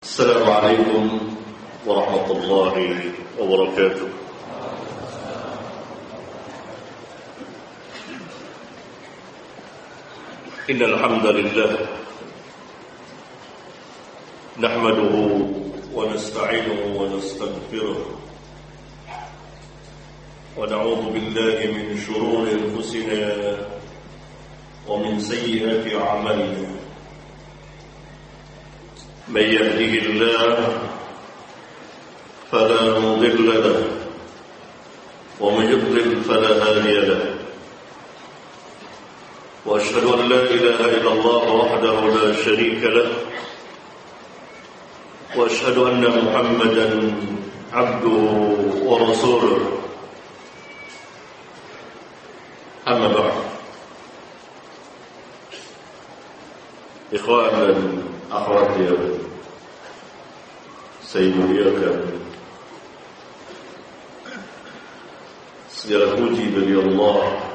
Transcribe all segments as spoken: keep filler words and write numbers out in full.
السلام عليكم ورحمة الله وبركاته. إن الحمد لله نحمده ونستعينه ونستغفره ونعوذ بالله من شرور أنفسنا ومن سيئات أعمالنا. من يهده الله فلا مضل له ومن يضلل فلا هادي له، وأشهد أن لا إله إلا الله وحده لا شريك له، وأشهد أن محمدا عبده ورسوله. أما بعد، إخوان dan akhwat yang saya muliakan, segala puji bagi Allah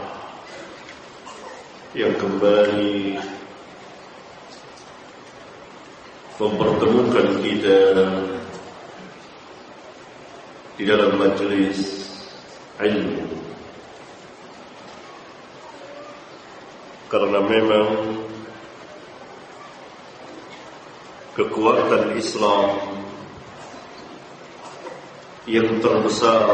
yang kembali mempertemukan kita di dalam majelis ilmu, karena memang kekuatan Islam yang terbesar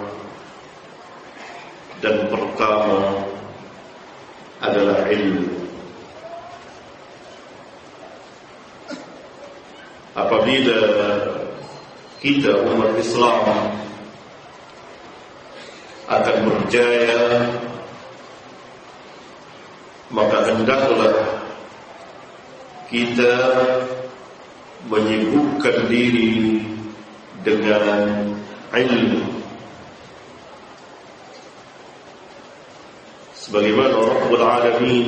dan pertama adalah ilmu. Apabila kita umat Islam akan berjaya, maka hendaklah kita menyibukkan diri dengan ilmu. Sebagaimana Rabbul Alamin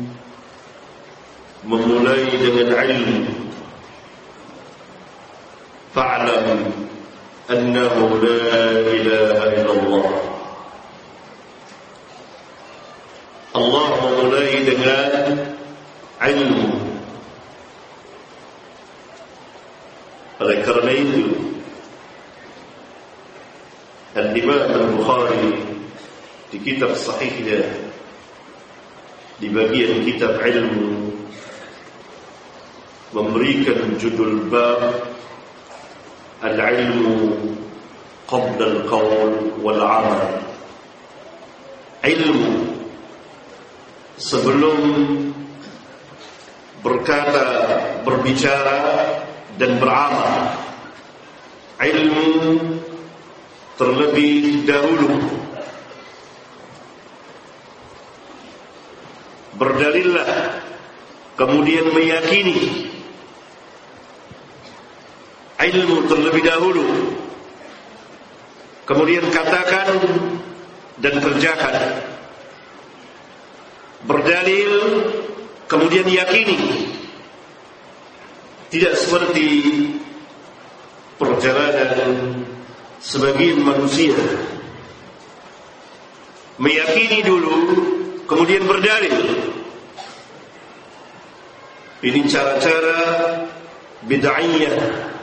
memulai dengan ilmu, fa'lam annahu la ilaha illallah. Allah memulai dengan ilmu. Oleh kerana itu, Al-Imam Al-Bukhari di kitab sahihnya, di bagian kitab ilmu, memberikan judul bab Al-ilmu qabla al-qawl wal-amal. Ilmu sebelum berkata, berbicara dan beramal. Ilmu terlebih dahulu. Berdalillah, kemudian meyakini. Ilmu terlebih dahulu, kemudian katakan dan kerjakan. Berdalil, kemudian yakini. Tidak seperti perjalanan sebagian manusia, meyakini dulu, kemudian berdalil. Ini cara-cara bid'ahiyah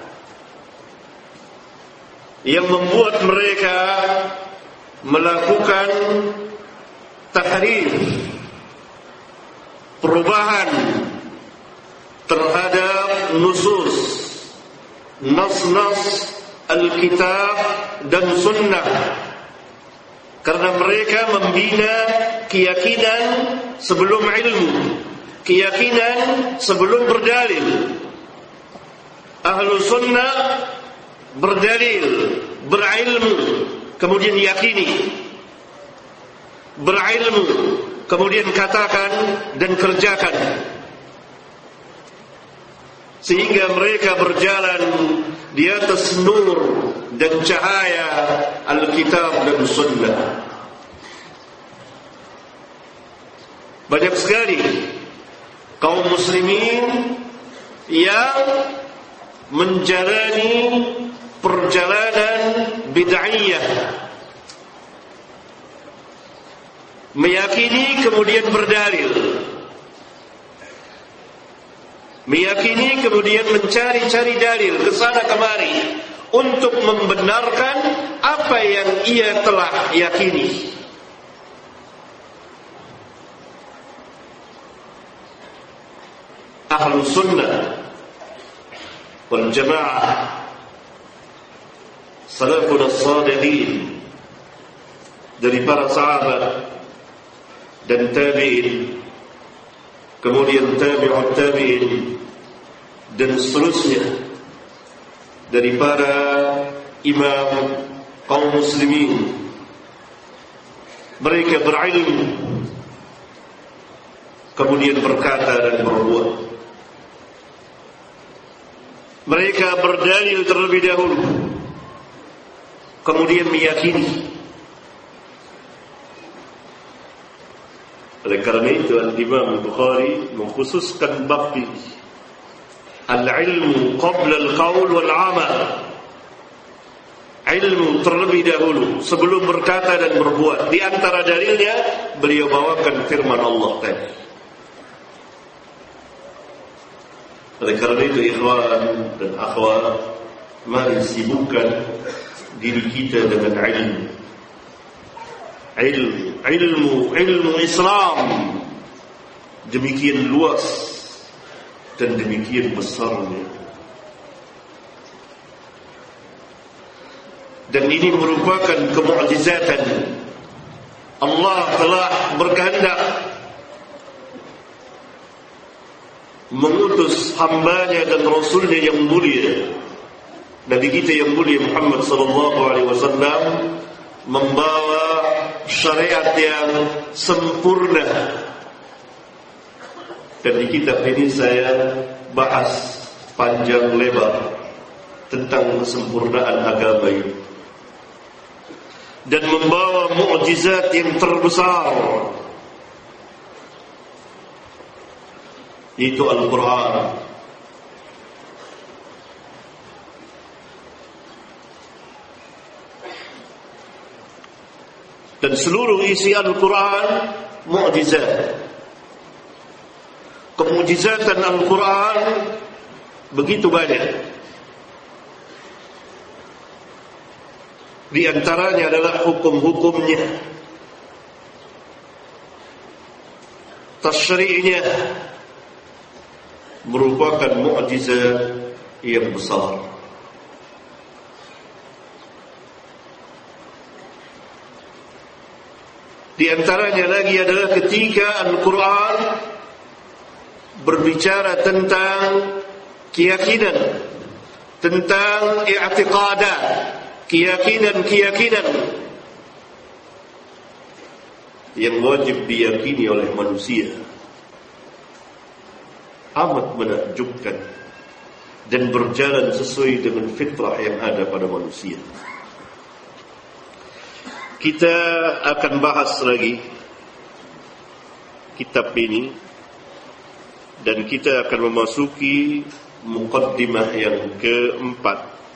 yang membuat mereka melakukan tahrif, perubahan terhadap nusus, nas-nas Alkitab dan Sunnah, karena mereka membina keyakinan sebelum ilmu, keyakinan sebelum berdalil. Ahlu Sunnah berdalil, berilmu, kemudian yakini, berilmu, kemudian katakan dan kerjakan, sehingga mereka berjalan di atas nur dan cahaya Alkitab dan Sunnah. Banyak sekali kaum muslimin yang menjalani perjalanan bid'ahiyah, meyakini kemudian berdalil, Meyakini kemudian mencari-cari dalil ke sana kemari untuk membenarkan apa yang ia telah yakini. Ahlus sunnah wal jamaah, salafun as-salihin, dari para sahabat dan tabi'in, kemudian tabi'ut tabi'in, dan seterusnya dari para imam kaum muslimin. Mereka berilmu, kemudian berkata dan berbuat. Mereka berdalil terlebih dahulu, kemudian meyakini. Oleh karena itu Al-Imam Bukhari mengkhususkan bab ini, al-ilmu qabla al-qawl wal-amal. Ilmu terlebih dahulu sebelum berkata dan berbuat. Di antara dalilnya beliau bawakan firman Allah tadi. Oleh karena itu ikhwan dan akhwat, mari sibukkan diri kita dengan ilmu. Ilmu, ilmu, ilmu Islam demikian luas dan demikian besarnya. Dan ini merupakan kemukjizatan. Allah telah berkehendak mengutus hambanya dan rasulnya yang mulia, Nabi kita yang mulia Muhammad sallallahu alaihi wasallam, membawa syariat yang sempurna. Dan di kitab ini saya bahas panjang lebar tentang kesempurnaan agama ini, dan membawa mukjizat yang terbesar, yaitu Al-Quran. Dan seluruh isi Al-Quran mukjizat. Kemukjizatan Al-Quran begitu banyak. Di antaranya adalah hukum-hukumnya, tasyri'nya, merupakan mukjizat yang besar. Di antaranya lagi adalah ketika Al-Quran berbicara tentang keyakinan, tentang i'tiqadat, keyakinan-keyakinan yang wajib diyakini oleh manusia. Amat menakjubkan dan berjalan sesuai dengan fitrah yang ada pada manusia. Kita akan bahas lagi kitab ini, dan kita akan memasuki muqaddimah yang keempat,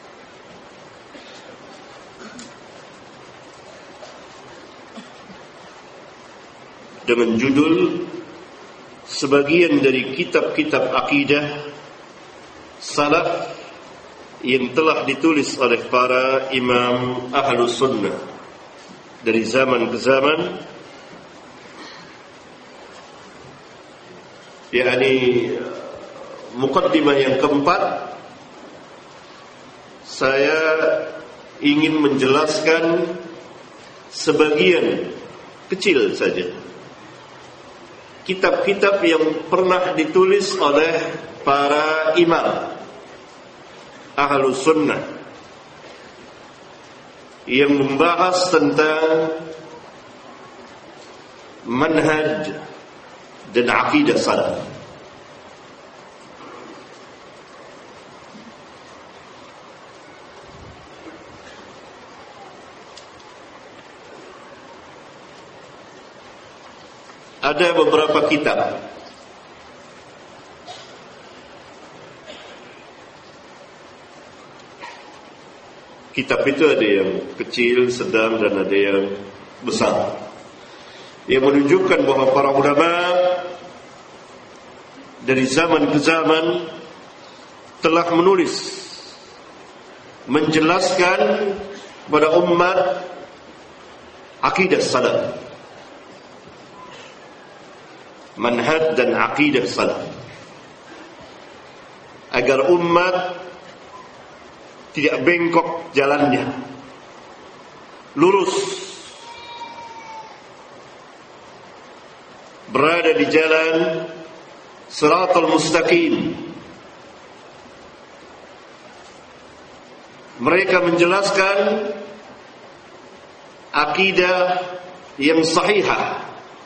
dengan judul sebagian dari kitab-kitab akidah salaf yang telah ditulis oleh para imam Ahlus Sunnah dari zaman ke zaman, yakni muqaddimah yang keempat. Saya ingin menjelaskan sebagian kecil saja kitab-kitab yang pernah ditulis oleh para imam Ahlus Sunnah yang membahas tentang manhaj dan akidah salaf. Ada beberapa kitab Kitab itu ada yang kecil, sedang, dan ada yang besar, yang menunjukkan bahwa para ulama dari zaman ke zaman telah menulis, menjelaskan kepada umat akidah salaf, manhaj dan akidah salaf, agar umat tidak bengkok jalannya, lurus, berada di jalan Shiratal Mustaqim. Mereka menjelaskan akidah yang sahihah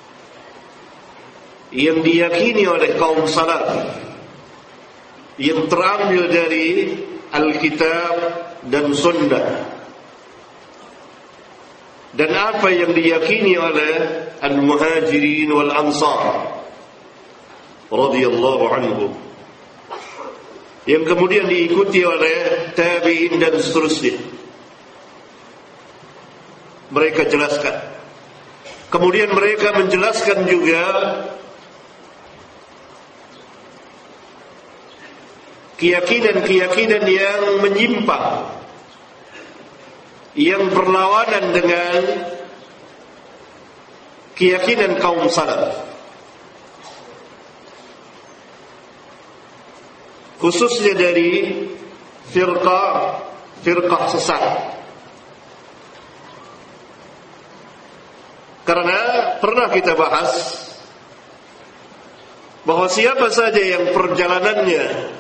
yang diyakini oleh kaum salaf, yang terambil dari Alkitab dan Sunnah, dan apa yang diyakini oleh Al-Muhajirin wal Ansar radhiyallahu anhum, yang kemudian diikuti oleh tabi'in dan seterusnya. Mereka jelaskan. Kemudian mereka menjelaskan juga keyakinan-keyakinan yang menyimpang, yang berlawanan dengan keyakinan kaum salaf, khususnya dari firqah firqah sesat. Karena pernah kita bahas bahwa siapa saja yang perjalanannya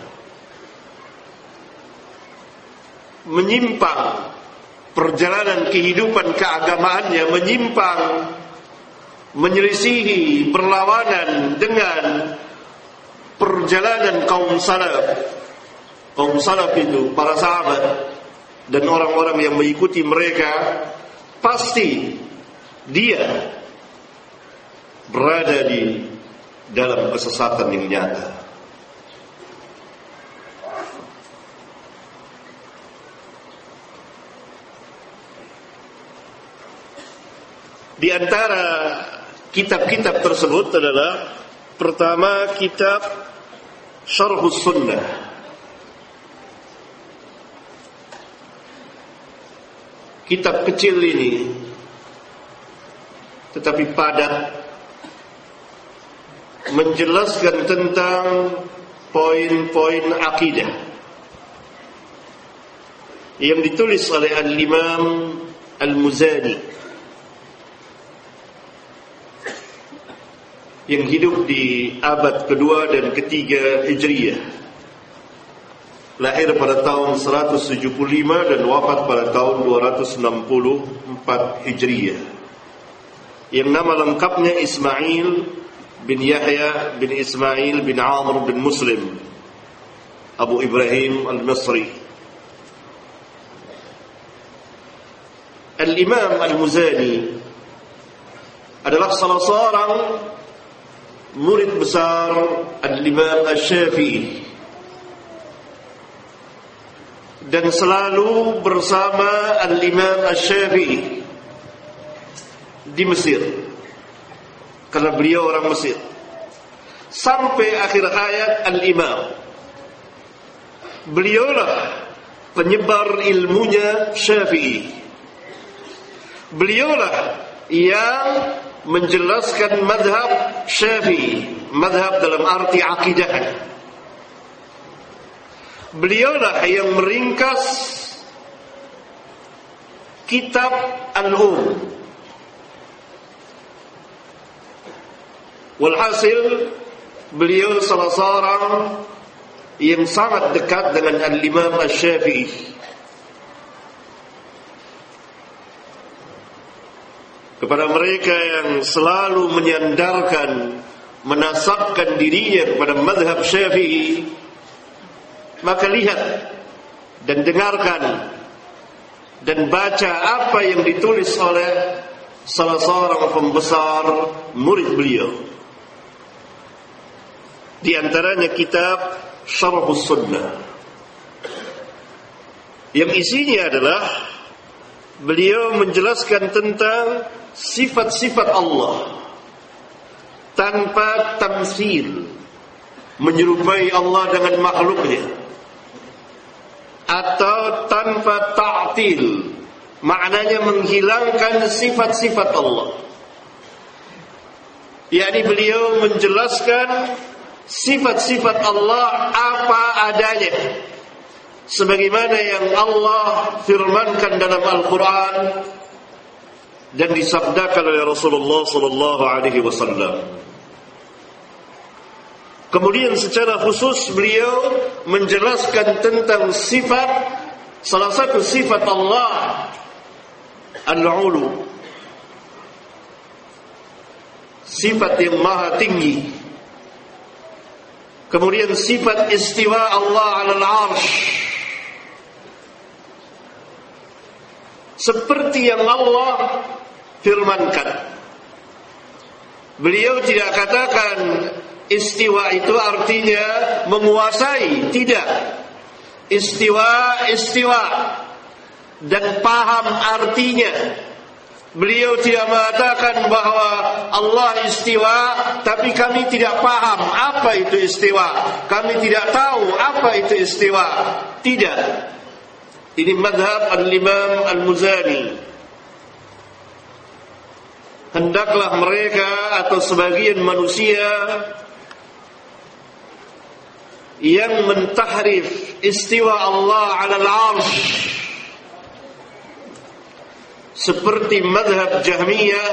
menyimpang, perjalanan kehidupan keagamaannya menyimpang, menyelisihi, berlawanan dengan perjalanan kaum salaf. Kaum salaf itu para sahabat dan orang-orang yang mengikuti mereka, pasti dia berada di dalam kesesatan yang nyata. Di antara kitab-kitab tersebut adalah pertama kitab Syarhus Sunnah, kitab kecil ini tetapi padat, menjelaskan tentang poin-poin akidah yang ditulis oleh Al-Imam Al-Muzani yang hidup di abad kedua dan ketiga Hijriyah, lahir pada tahun seratus tujuh puluh lima dan wafat pada tahun dua ratus enam puluh empat Hijriyah, yang nama lengkapnya Ismail bin Yahya bin Ismail bin Amr bin Muslim Abu Ibrahim Al-Misri. Al-Imam Al-Muzani adalah salah seorang murid besar Al-Imam Asy-Syafi'i, dan selalu bersama Al-Imam Asy-Syafi'i di Mesir, karena beliau orang Mesir, sampai akhir hayat Al-Imam. Beliaulah penyebar ilmunya Syafi'i. Beliaulah yang menjelaskan madhab Syafi'i, madhab dalam arti akidah. Beliaulah yang meringkas kitab Al-Um. Walhasil beliau salah seorang yang sangat dekat dengan Al-Imam Asy-Syafi'i. Kepada mereka yang selalu menyandarkan, menasabkan dirinya kepada madhab Syafi'i, maka lihat dan dengarkan dan baca apa yang ditulis oleh salah seorang pembesar murid beliau. Di antaranya kitab Syarhus Sunnah, yang isinya adalah beliau menjelaskan tentang sifat-sifat Allah tanpa tamsil, menyerupai Allah dengan makhluknya, atau tanpa ta'til, maknanya menghilangkan sifat-sifat Allah. Yakni beliau menjelaskan sifat-sifat Allah apa adanya, sebagaimana yang Allah firmankan dalam Al-Quran dan disabdakan oleh Rasulullah sallallahu alaihi wasallam. Kemudian secara khusus beliau menjelaskan tentang sifat, salah satu sifat Allah, Al-Ulu, sifat yang maha tinggi. Kemudian sifat istiwa Allah alal arsh, seperti yang Allah firmankan. Beliau tidak katakan istiwa itu artinya menguasai, tidak. Istiwa, istiwa, dan paham artinya. Beliau tidak mengatakan bahwa Allah istiwa, tapi kami tidak paham apa itu istiwa, kami tidak tahu apa itu istiwa. Tidak. Ini madhab al-Imam al-Muzani. Hendaklah mereka atau sebagian manusia yang mentahrif istiwa Allah alal arsh, seperti madhab Jahmiyah,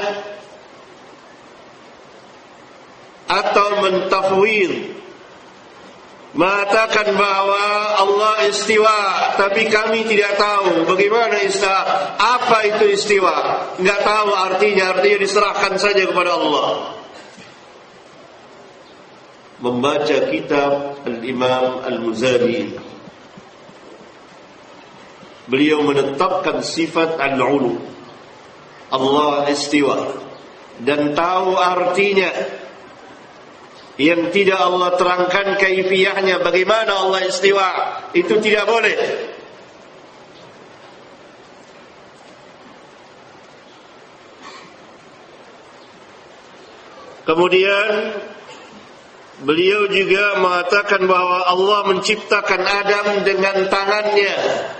atau mentafwid, mengatakan bahwa Allah istiwa tapi kami tidak tahu bagaimana istiwa, apa itu istiwa, enggak tahu artinya, artinya diserahkan saja kepada Allah. Membaca kitab Al-Imam Al-Muzani, beliau menetapkan sifat Al-Ulu, Allah istiwa, dan tahu artinya. Yang tidak Allah terangkan kaifiyahnya, bagaimana Allah istiwa, itu tidak boleh. Kemudian beliau juga mengatakan bahwa Allah menciptakan Adam dengan tangannya.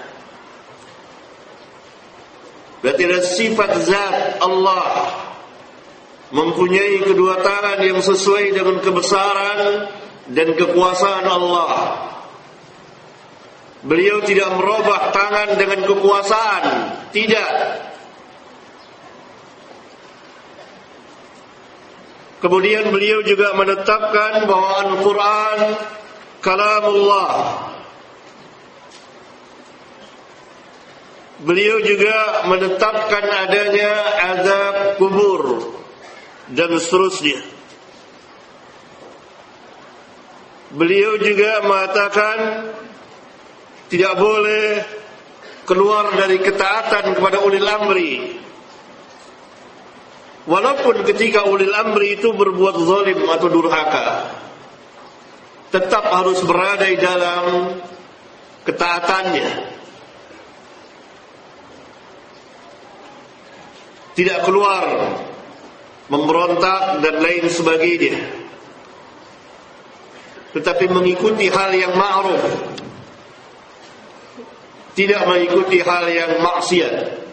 Berarti ada sifat zat Allah, mempunyai kedua tangan yang sesuai dengan kebesaran dan kekuasaan Allah. Beliau tidak merubah tangan dengan kekuasaan, tidak. Kemudian beliau juga menetapkan bahwa Al-Quran kalamullah. Beliau juga menetapkan adanya azab kubur dan seterusnya. Beliau juga mengatakan tidak boleh keluar dari ketaatan kepada ulil amri, walaupun ketika ulil amri itu berbuat zalim atau durhaka, tetap harus berada di dalam ketaatannya, tidak keluar memberontak dan lain sebagainya, tetapi mengikuti hal yang ma'ruf, tidak mengikuti hal yang maksiat.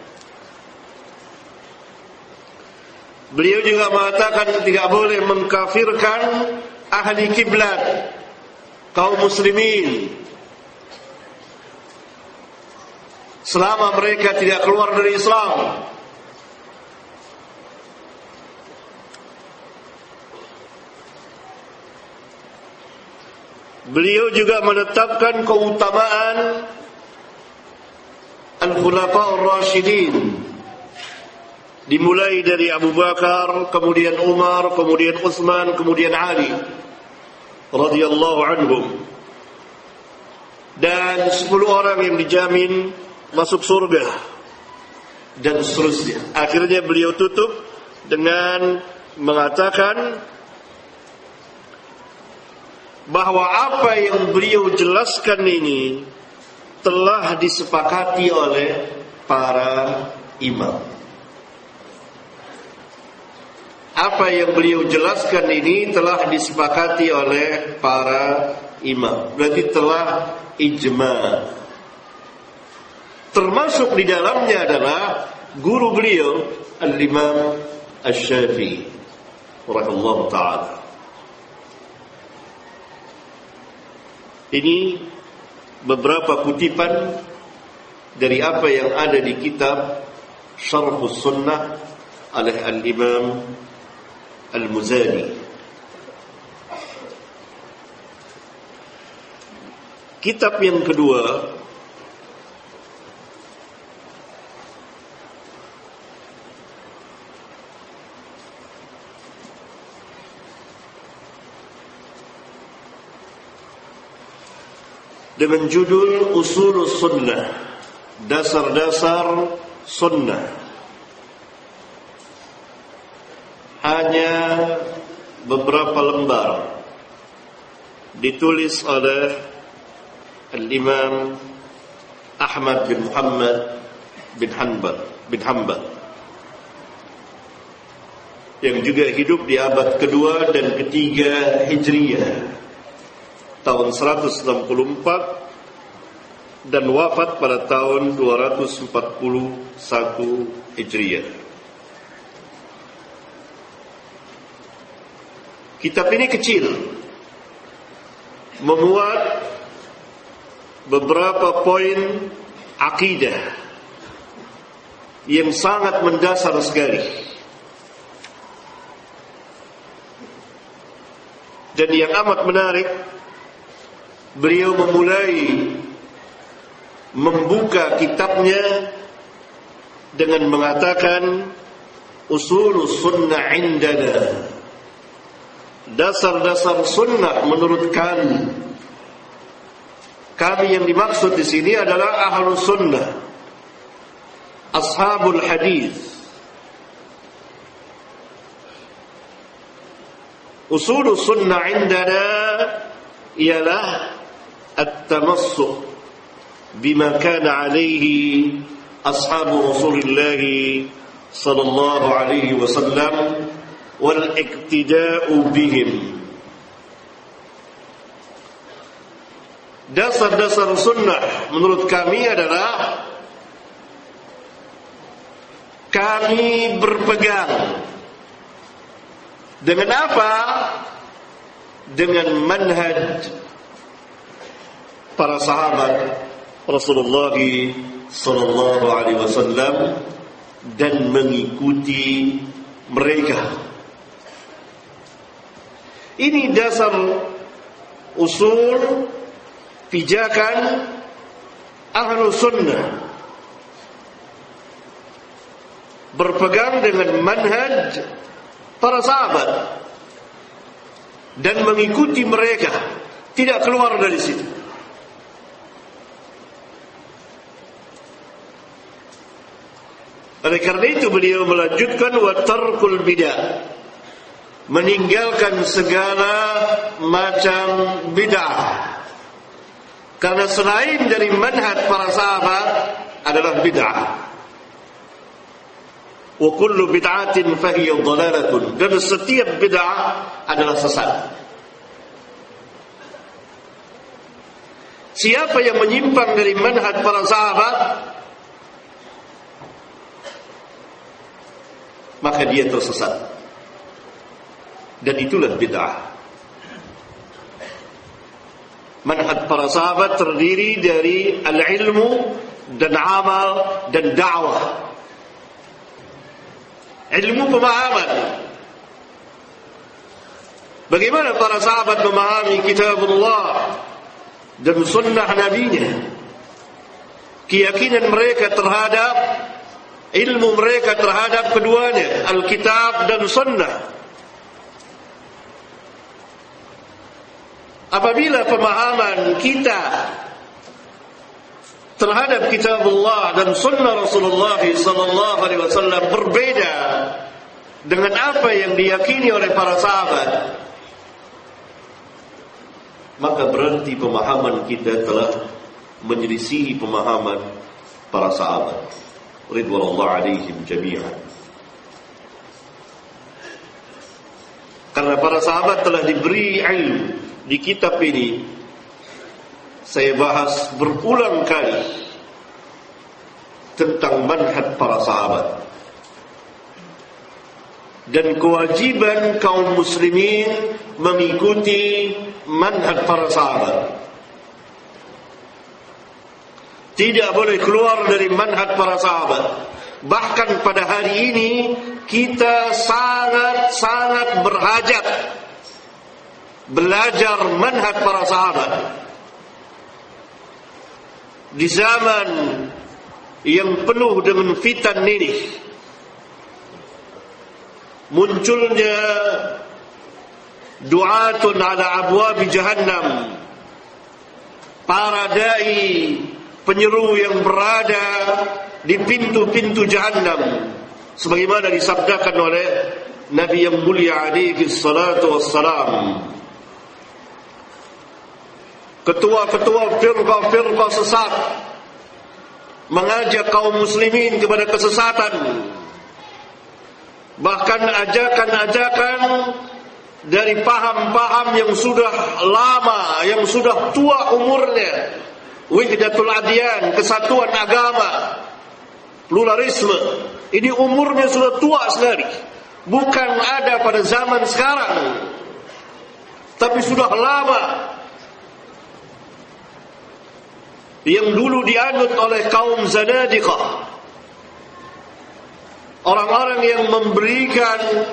Beliau juga mengatakan tidak boleh mengkafirkan ahli kiblat, kaum muslimin, selama mereka tidak keluar dari Islam. Beliau juga menetapkan keutamaan Al-Khulafa'ur Rasyidin, dimulai dari Abu Bakar, kemudian Umar, kemudian Utsman, kemudian Ali radhiyallahu anhum, dan sepuluh orang yang dijamin masuk surga dan seterusnya. Akhirnya beliau tutup dengan mengatakan bahwa apa yang beliau jelaskan ini telah disepakati oleh para imam. apa yang beliau jelaskan ini telah disepakati oleh para imam. Berarti telah ijma. Termasuk di dalamnya adalah guru beliau Al-Imam Asy-Syafi'i rahimahullah ta'ala. Ini beberapa kutipan dari apa yang ada di kitab Syarhus Sunnah oleh Al-Imam Al-Muzani. Kitab yang kedua dengan judul Usulus Sunnah, dasar-dasar sunnah. Hanya beberapa lembar, ditulis oleh Al-Imam Ahmad bin Muhammad bin Hanbal bin Hanbal yang juga hidup di abad kedua dan ketiga Hijriyah, tahun seratus enam puluh empat, dan wafat pada tahun dua ratus empat puluh satu Hijriyah. Kitab ini kecil, memuat beberapa poin akidah yang sangat mendasar sekali. Dan yang amat menarik, beliau memulai membuka kitabnya dengan mengatakan Usulus Sunnah indana, dasar-dasar sunnah menurut kami. Kami yang dimaksud di sini adalah Ahlus Sunnah, Ashabul Hadis. Usulus Sunnah indana ialah at-tamassuk bima kana alaihi ashabu Rasulillah sallallahu alaihi wasallam wal iktida'u bihim. Dasar-dasar sunnah menurut kami adalah kami berpegang dengan apa? Dengan manhaj para sahabat Rasulullah sallallahu alaihi wasallam dan mengikuti mereka. Ini dasar usul pijakan Ahlus Sunnah, berpegang dengan manhaj para sahabat dan mengikuti mereka, tidak keluar dari situ. Oleh karena itu beliau melanjutkan wa tarkul bid'ah, meninggalkan segala macam bid'ah. Karena selain dari manhaj para sahabat adalah bid'ah. Wa kullu bid'atin fahiya dhalalatun, dan setiap bid'ah adalah sesat. Siapa yang menyimpang dari manhaj para sahabat, maka dia tersesat, dan itulah bid'ah. Manhaj para sahabat terdiri dari al-ilmu dan amal dan da'wah. Ilmu pemahaman, bagaimana para sahabat memahami kitabullah dan sunnah nabinya, keyakinan mereka terhadap, ilmu mereka terhadap keduanya, Alkitab dan sunnah. Apabila pemahaman kita terhadap kitabullah dan sunnah Rasulullah sallallahu alaihi wasallam berbeda dengan apa yang diyakini oleh para sahabat, maka berarti pemahaman kita telah menyelisihi pemahaman para sahabat ridwanullah alaihim jami'an. karena para sahabat telah diberi ilmu di kitab ini, saya bahas berulang kali tentang manhaj para sahabat dan kewajiban kaum muslimin mengikuti manhaj para sahabat. Tidak boleh keluar dari manhaj para sahabat. Bahkan pada hari ini kita sangat-sangat berhajat belajar manhaj para sahabat. Di zaman yang penuh dengan fitan ini, munculnya du'atun ala abwabi jahannam, para dai penyeru yang berada di pintu-pintu jahannam, sebagaimana disabdakan oleh Nabi yang mulia alaihi salatu wassalam. Ketua-ketua firqah-firqah sesat mengajak kaum muslimin kepada kesesatan, bahkan ajakan-ajakan dari paham-paham yang sudah lama, yang sudah tua umurnya, wahdatul adyan, kesatuan agama, pluralisme. Ini umurnya sudah tua sekali, bukan ada pada zaman sekarang, tapi sudah lama. Yang dulu dianut oleh kaum zanadiqah, orang-orang yang memberikan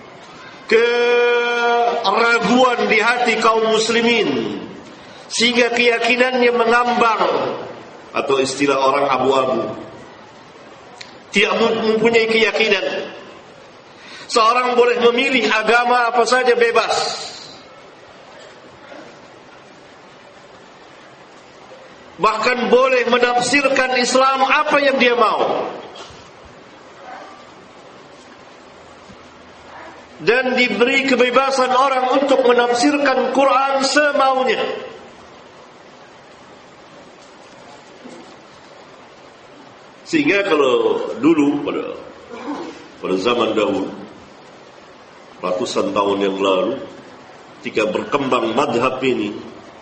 keraguan di hati kaum muslimin, sehingga keyakinannya mengambang, atau istilah orang abu-abu, tidak mempunyai keyakinan. Seorang boleh memilih agama apa saja bebas, bahkan boleh menafsirkan Islam apa yang dia mau, dan diberi kebebasan orang untuk menafsirkan Quran semaunya. Sehingga kalau dulu pada pada zaman dahulu, ratusan tahun yang lalu, ketika berkembang madhab ini,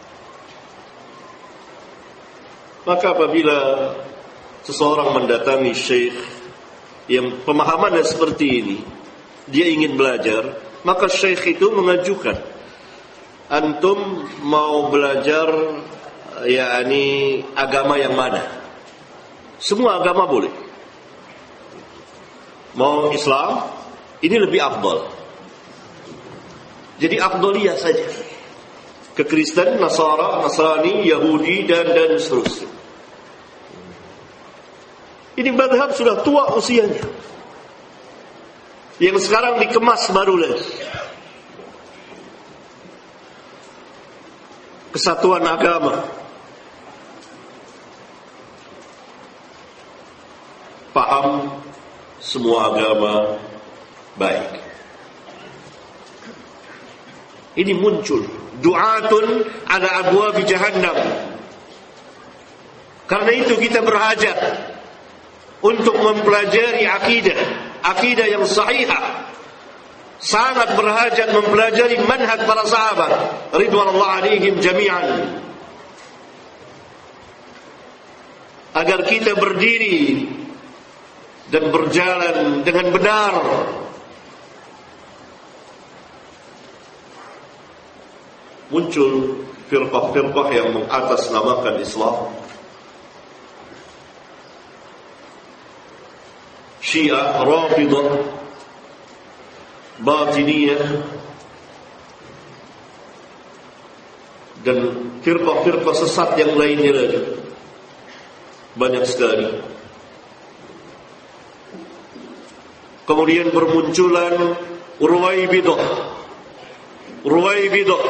maka apabila seseorang mendatangi syekh yang pemahamannya seperti ini, dia ingin belajar, maka syekh itu mengajukan, antum mau belajar yakni agama yang mana? Semua agama boleh. Mau Islam, ini lebih afdal. Jadi afdaliyah saja. Ke Kristen, Nasara, Nasrani, Yahudi dan dan seterusnya. Ini madhab sudah tua usianya, yang sekarang dikemas baru lagi. Kesatuan agama, paham semua agama baik. Ini muncul du'atun ala abwabi jahannam. Karena itu kita berhajat untuk mempelajari akidah, akidah yang sahihah. Sangat berhajat mempelajari manhaj para sahabat ridwanullah alaihim jami'an, agar kita berdiri dan berjalan dengan benar. Muncul firqah-firqah yang mengatasnamakan Islam. Syiah, Rafidah, Batiniyah, dan firqah-firqah sesat yang lainnya lagi. Banyak sekali. Kemudian bermunculan Ruwaibidah. Ruwaibidah.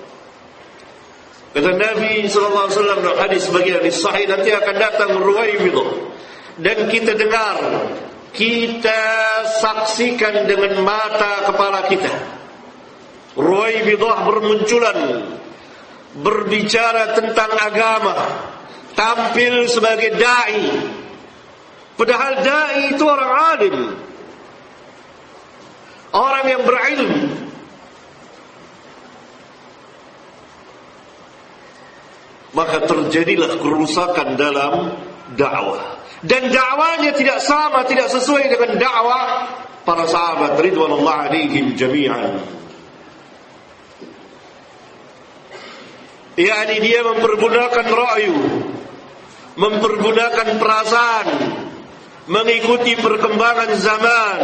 Kata Nabi sallallahu alaihi wasallam dalam hadis bagian sahih, nanti akan datang Ruwaibidah, dan kita dengar, kita saksikan dengan mata kepala kita. Ruwaibidah bermunculan, berbicara tentang agama, tampil sebagai dai. Padahal dai itu orang alim, orang yang berilmu, maka terjadilah kerusakan dalam dakwah. Dan dakwanya tidak sama, tidak sesuai dengan dakwah para sahabat ridwanullah alaihim jami'an. yakni dia mempergunakan ra'yu, mempergunakan perasaan, mengikuti perkembangan zaman.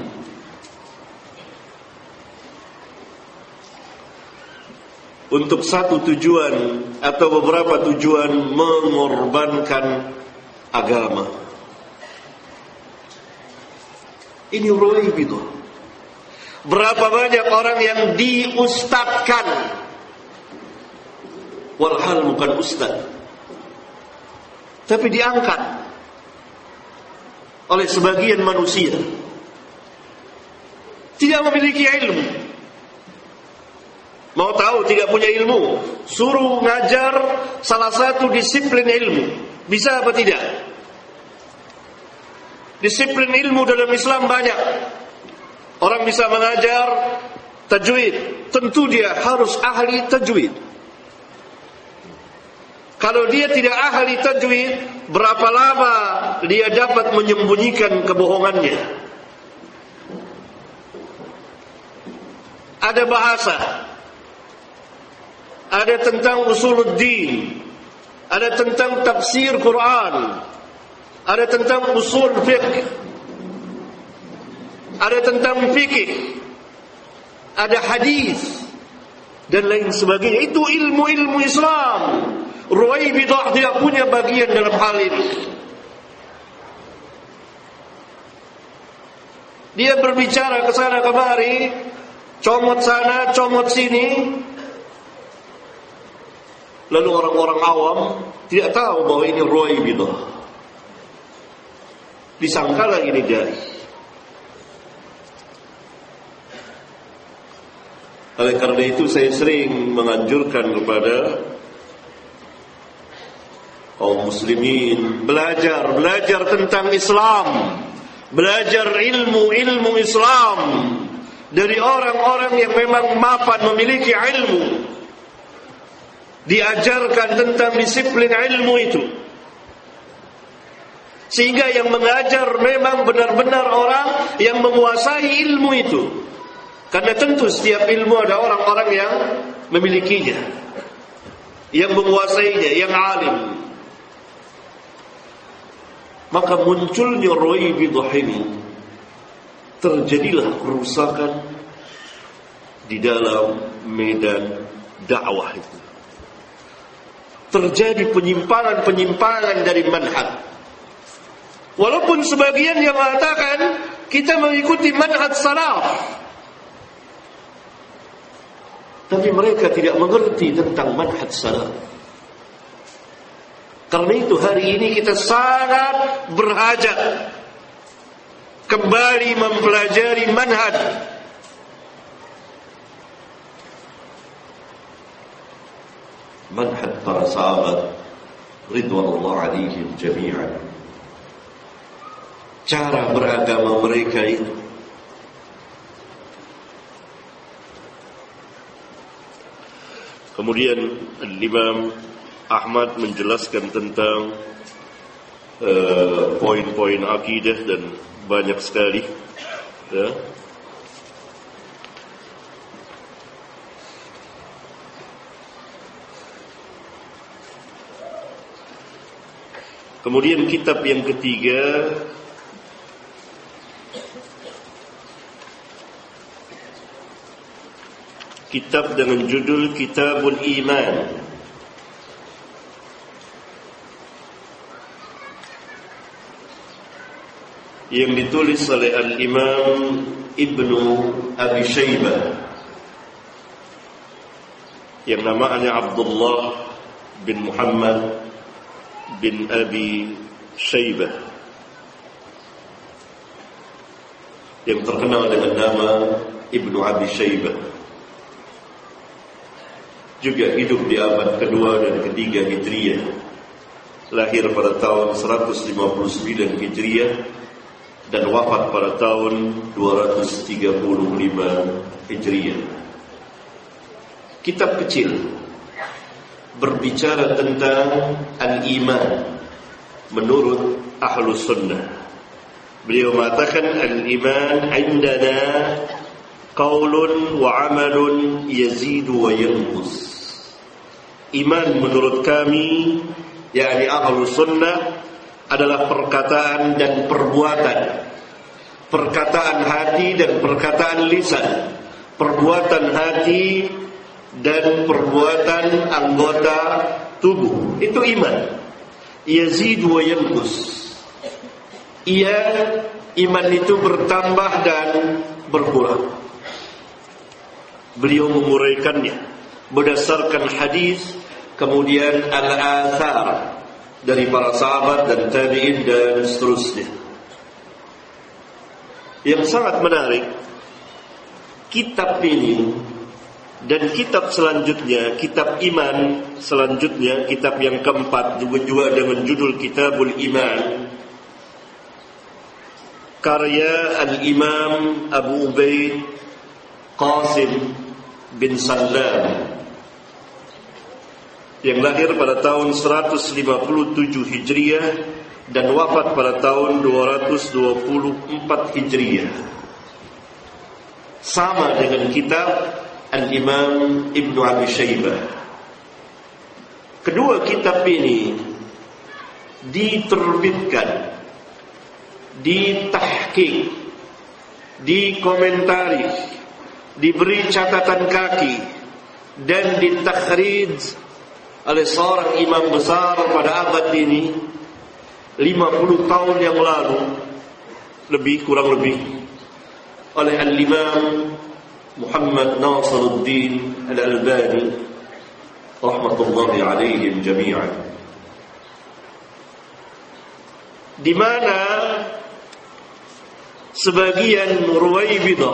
Untuk satu tujuan atau beberapa tujuan, mengorbankan agama. Ini Ruwaibidah. Berapa banyak orang yang diustadkan, walhal bukan ustad, tapi diangkat oleh sebagian manusia, tidak memiliki ilmu. Mau tahu tidak punya ilmu, suruh ngajar salah satu disiplin ilmu, bisa apa tidak? Disiplin ilmu dalam Islam banyak. Orang bisa mengajar tajwid, tentu dia harus ahli tajwid. Kalau dia tidak ahli tajwid, berapa lama dia dapat menyembunyikan kebohongannya? Ada bahasa, ada tentang usuluddin, ada tentang tafsir Quran, ada tentang usul fiqh, ada tentang fikih, ada hadis dan lain sebagainya. Itu ilmu-ilmu Islam. Ruwaibidah tidak punya bagian dalam hal ini. Dia berbicara ke sana kemari, comot sana, comot sini. Lalu orang-orang awam tidak tahu bahwa ini Ruwaibidah. Disangka lagi ini jari. Oleh karena itu saya sering menganjurkan kepada kaum muslimin belajar, belajar tentang Islam, belajar ilmu-ilmu Islam dari orang-orang yang memang mapan memiliki ilmu. Diajarkan tentang disiplin ilmu itu, sehingga yang mengajar memang benar-benar orang yang menguasai ilmu itu. Karena tentu setiap ilmu ada orang-orang yang memilikinya, yang menguasainya, yang alim. Maka munculnya Ruwaibidah ini, terjadilah kerusakan di dalam medan dakwah itu. Terjadi penyimpangan-penyimpangan dari manhaj. Walaupun sebagian yang mengatakan kita mengikuti manhaj salaf, tapi mereka tidak mengerti tentang manhaj salaf. Karena itu hari ini kita sangat berhajat kembali mempelajari manhaj. Manhaj para sahabat ridwanullah alaihim jami'an. Cara beragama mereka itu. Kemudian Imam Ahmad menjelaskan tentang uh, poin-poin akidah dan banyak sekali, ya. Kemudian kitab yang ketiga, kitab dengan judul Kitabul Iman, yang ditulis oleh Al-Imam Ibnu Abi Shaybah, yang namanya Abdullah bin Muhammad bin Abi Shaybah, yang terkenal dengan nama Ibnu Abi Shaybah. Juga hidup di abad kedua dan ketiga Hijriyah, lahir pada tahun seratus lima puluh sembilan Hijriyah dan wafat pada tahun dua ratus tiga puluh lima Hijriyah. Kitab kecil, berbicara tentang al-iman menurut Ahlus Sunnah. Beliau mengatakan al-iman indana qaulun wa amalun yazidu wa yanqus. Iman menurut kami, yakni Ahlus Sunnah, adalah perkataan dan perbuatan, perkataan hati dan perkataan lisan, perbuatan hati dan perbuatan anggota tubuh. Itu iman. Yazid wa yanqus. Ia, iman itu bertambah dan berkurang. Beliau menguraikannya berdasarkan hadis, kemudian al-athar dari para sahabat dan tabi'in dan seterusnya. Yang sangat menarik, kitab ini dan kitab selanjutnya, kitab iman selanjutnya, kitab yang keempat juga, juga dengan judul Kitabul Iman, karya Al-Imam Abu Ubaid Qasim bin Sallam, yang lahir pada tahun seratus lima puluh tujuh Hijriah dan wafat pada tahun dua ratus dua puluh empat Hijriah. Sama dengan kitab Al-Imam Ibnu Abi Syaibah. Kedua kitab ini diterbitkan, ditahqiq, dikomentari, diberi catatan kaki, dan ditakhrij oleh seorang imam besar pada abad ini lima puluh tahun yang lalu, lebih kurang lebih, oleh Al-Imam Muhammad Nasiruddin Al-Albani rahmatullahi alaihim jami'an, di mana sebagian Ruwaibidah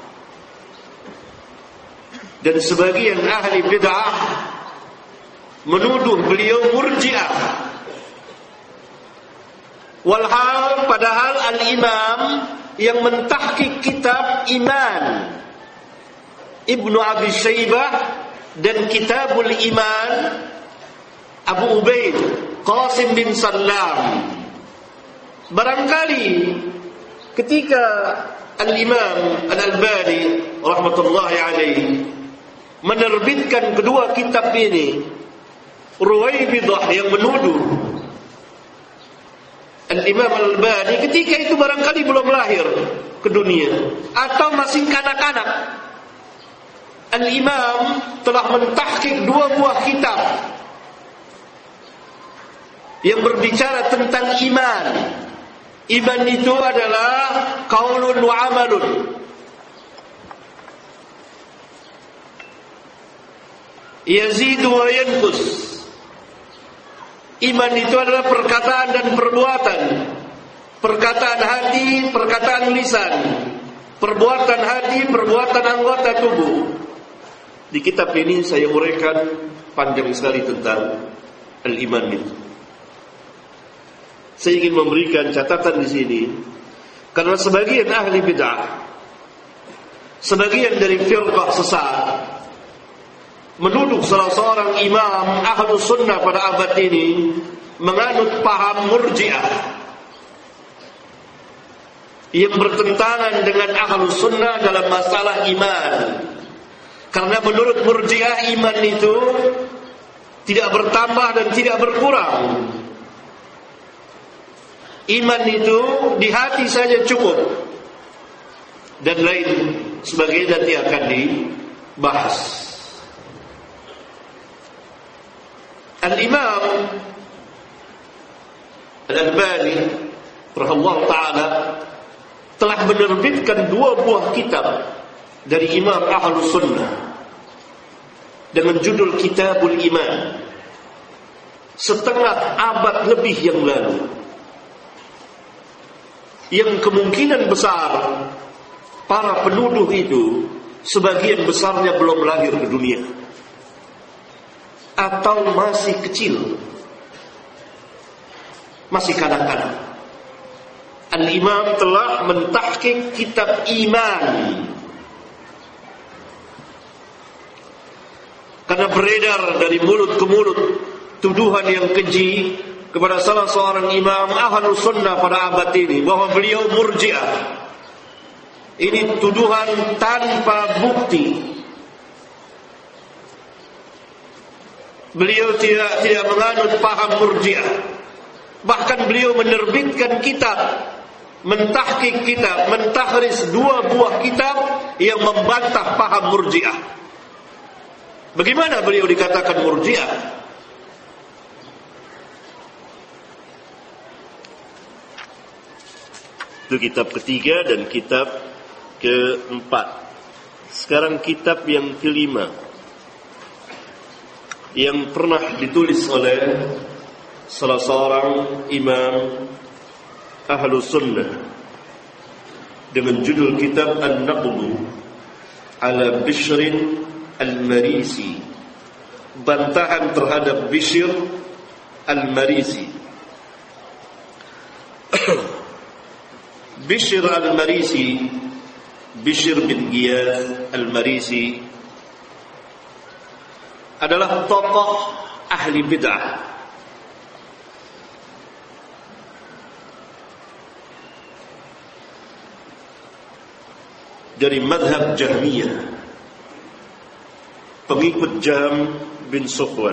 dan sebagian ahli bid'ah menuduh beliau murji'ah, walhal padahal al-imam yang mentahqiq kitab iman Ibnu Abi Syaibah dan Kitabul Iman Abu Ubaid Qasim bin Sallam, barangkali ketika al-imam Al-Albani rahmatullahi alaihi menerbitkan kedua kitab ini, Ruwaibidah yang menuduh Al-Imam Al-Albani ketika itu barangkali belum lahir ke dunia atau masih kanak-kanak. Al-Imam telah mentahqiq dua buah kitab yang berbicara tentang iman. Iman itu adalah qaulun wa amalun. Yazidu wa yanqus. Iman itu adalah perkataan dan perbuatan, perkataan hati, perkataan lisan, perbuatan hati, perbuatan anggota tubuh. Di kitab ini saya uraikan panjang sekali tentang al-iman itu. Saya ingin memberikan catatan di sini, karena sebagian ahli bid'ah, sebagian dari firqah sesat menuduh salah seorang imam Ahlus Sunnah pada abad ini menganut paham murji'ah yang bertentangan dengan Ahlus Sunnah dalam masalah iman. Karena menurut murji'ah iman itu tidak bertambah dan tidak berkurang. Iman itu di hati saja cukup, dan lain sebagainya nanti akan dibahas. Al-Imam Al-Albani rahimahullah ta'ala telah menerbitkan dua buah kitab dari Imam Ahlus Sunnah dengan judul Kitabul Iman setengah abad lebih yang lalu, yang kemungkinan besar para penuduh itu sebagian besarnya belum lahir ke dunia atau masih kecil, masih kanak-kanak. Al-Imam telah mentahqiq kitab iman. Karena beredar dari mulut ke mulut tuduhan yang keji kepada salah seorang imam Ahlus Sunnah pada abad ini bahwa beliau murji'ah. Ini tuduhan tanpa bukti. Beliau tidak tidak menganut paham murji'ah. Bahkan beliau menerbitkan kitab, mentahqiq kitab, mentahris dua buah kitab yang membantah paham murji'ah. Bagaimana beliau dikatakan murji'ah? Itu kitab ketiga dan kitab keempat. Sekarang kitab yang kelima, yang pernah ditulis oleh salah seorang imam Ahlus Sunnah dengan judul kitab An-Naqdu ala Bishrin Al-Marisi, bantahan terhadap Bishr Al-Marisi. Bishr Al-Marisi, Bishr bin Giyas Al-Marisi adalah tokoh ahli bid'ah. Dari madhab Jahmiyah, pengikut Jahm bin Safwan.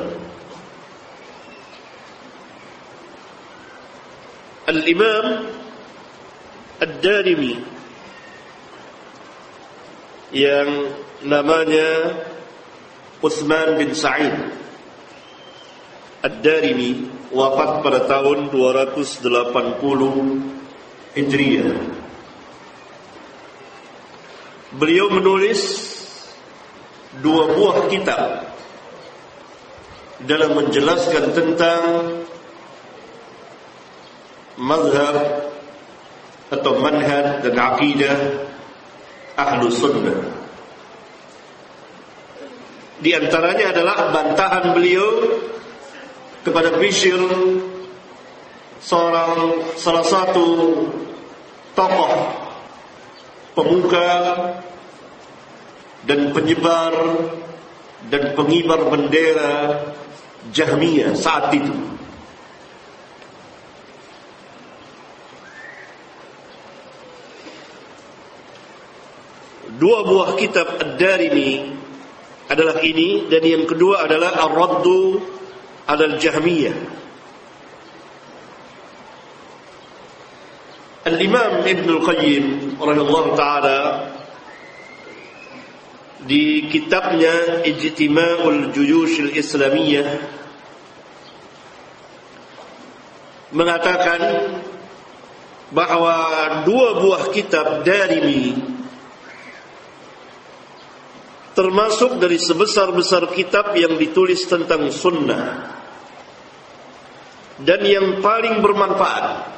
Al-Imam Ad-Darimi yang namanya Utsman bin Sa'id Ad-Darimi wafat pada tahun dua ratus delapan puluh Hijriah. Beliau menulis dua buah kitab dalam menjelaskan tentang mazhab atau manhaj dan akidah Ahlus Sunnah. Di antaranya adalah bantahan beliau kepada Bishr, seorang salah satu tokoh pemuka dan penyebar dan pengibar bendera Jahmiyah saat itu. Dua buah kitab Ad-Darimi adalah ini, dan yang kedua adalah Ar-Raddu ala Al-Jahmiyah. Al-Imam Ibn Al-Qayyim rahimahullah ta'ala di kitabnya Ijtima'ul Juyush Al-Islamiyah mengatakan bahwa dua buah kitab Darimi termasuk dari sebesar-besar kitab yang ditulis tentang sunnah dan yang paling bermanfaat.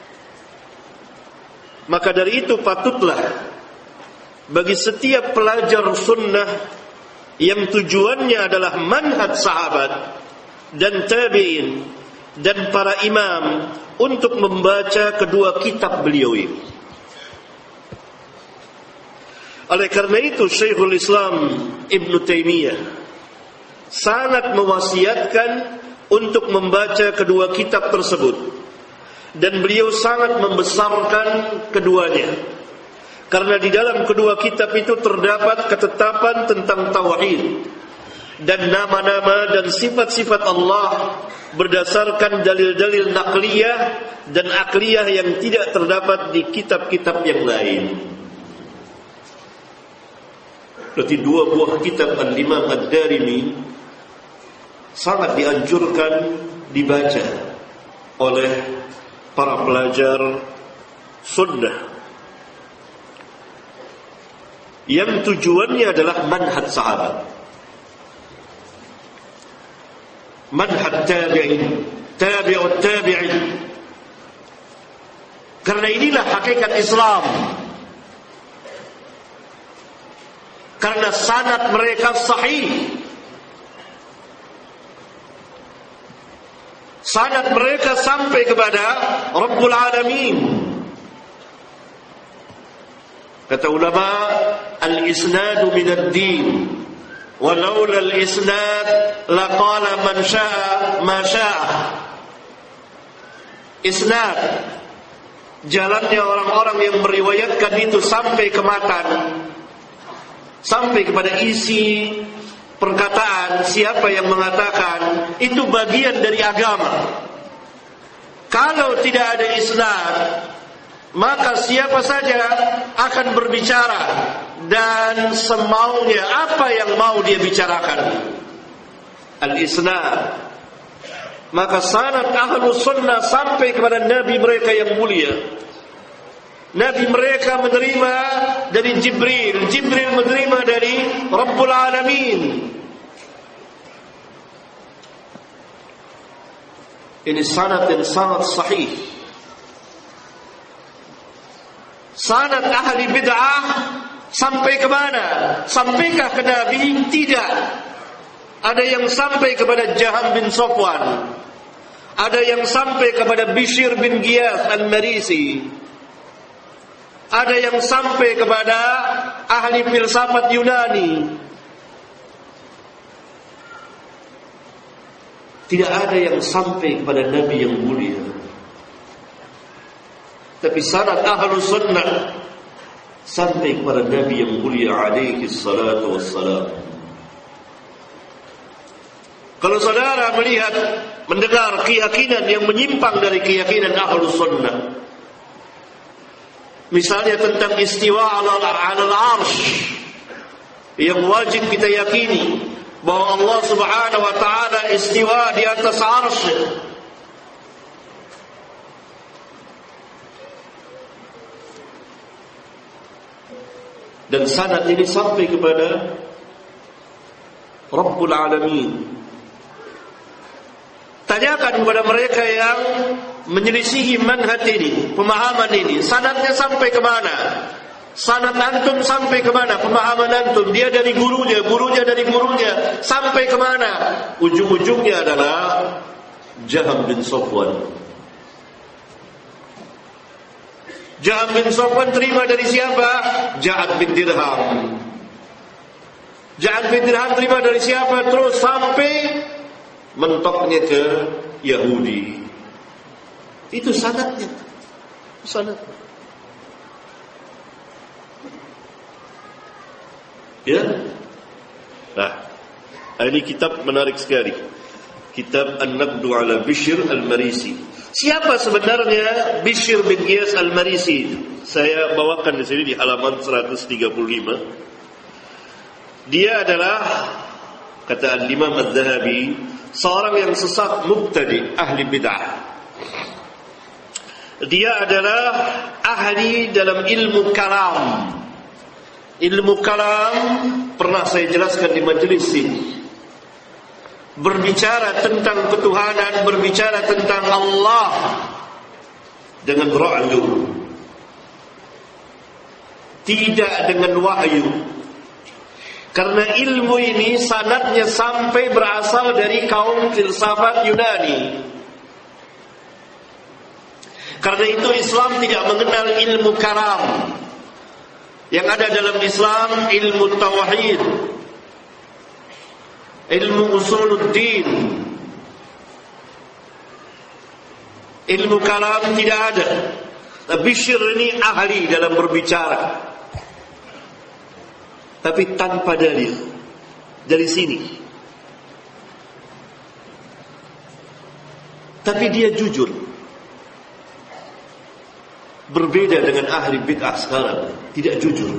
Maka dari itu patutlah bagi setiap pelajar sunnah yang tujuannya adalah manhaj sahabat dan tabi'in dan para imam untuk membaca kedua kitab beliau ini. Oleh karena itu Syekhul Islam Ibn Taimiyah sangat mewasiatkan untuk membaca kedua kitab tersebut, dan beliau sangat membesarkan keduanya, karena di dalam kedua kitab itu terdapat ketetapan tentang tauhid dan nama-nama dan sifat-sifat Allah berdasarkan dalil-dalil naqliyah dan akliyah yang tidak terdapat di kitab-kitab yang lain. Berarti dua buah kitab Al-Imam Ad-Darimi sangat dianjurkan dibaca oleh para pelajar sunnah yang tujuannya adalah manhaj sahabat, manhaj tabi'in, tabi'ut tabi'in. Karena inilah hakikat Islam. Karena sanad mereka sahih, sanad mereka sampai kepada Rabbul Alamin. Kata ulama, al-isnadu minad din walaula al-isnad laqala man syaa ma syaa. Isnad, jalannya orang-orang yang meriwayatkan itu sampai ke matan, sampai kepada isi perkataan siapa yang mengatakan, itu bagian dari agama. Kalau tidak ada isnad, maka siapa saja akan berbicara dan semaunya apa yang mau dia bicarakan. Al-isnad, maka sanad ahlus sunnah sampai kepada Nabi mereka yang mulia. Nabi mereka menerima dari Jibril, Jibril menerima dari Rabbul Alamin. Ini sanad yang sangat sahih. Sanad ahli bid'ah sampai ke mana? Sampaikah ke Nabi? Tidak. Ada yang sampai kepada Jaham bin Safwan, ada yang sampai kepada Bishr bin Giyas al-Marisi, ada yang sampai kepada ahli filsafat Yunani. Tidak ada yang sampai kepada Nabi yang mulia. Tapi sanad ahlus sunnah sampai kepada Nabi yang mulia alaihi salatu wassalam. Kalau saudara melihat, mendengar keyakinan yang menyimpang dari keyakinan ahlus sunnah, misalnya tentang istiwa ala al-arsh, yang wajib kita yakini bahwa Allah subhanahu wa ta'ala istiwa di atas arsh. Dan sanad ini sampai kepada Rabbul Alamin. Tanyakan kepada mereka yang menyelisihi manhaj ini, pemahaman ini, sanadnya sampai ke mana? Sanad antum sampai ke mana? Pemahaman antum, dia dari gurunya, gurunya dari gurunya, sampai ke mana? Ujung-ujungnya adalah Jaham bin Safwan. Jaham bin Safwan terima dari siapa? Ja'ad bin Dirham. Ja'ad bin Dirham terima dari siapa? Terus sampai mentoknya ke Yahudi. Itu sanadnya. Sanad. Ya. Nah, ini kitab menarik sekali. Kitab An-Naqdu ala Bishr al-Marisi. Siapa sebenarnya Bishr bin Giyas al-Marisi? Saya bawakan di sini di halaman seratus tiga puluh lima. Dia adalah, kata Al-Imam Az-Zahabi, seorang yang sesat, mubtadi, ahli bid'ah. Dia adalah ahli dalam ilmu kalam. Ilmu kalam pernah saya jelaskan di majelis ini. Berbicara tentang ketuhanan, berbicara tentang Allah dengan ra'yu, tidak dengan wahyu. Karena ilmu ini sanadnya sampai berasal dari kaum filsafat Yunani. Karena itu Islam tidak mengenal ilmu kalam. Yang ada dalam Islam ilmu tauhid, ilmu usuluddin. Ilmu kalam tidak ada. Bishr ini ahli dalam berbicara, tapi tanpa dalil dari sini. Tapi dia jujur. Berbeda dengan ahli bid'ah sekarang, tidak jujur.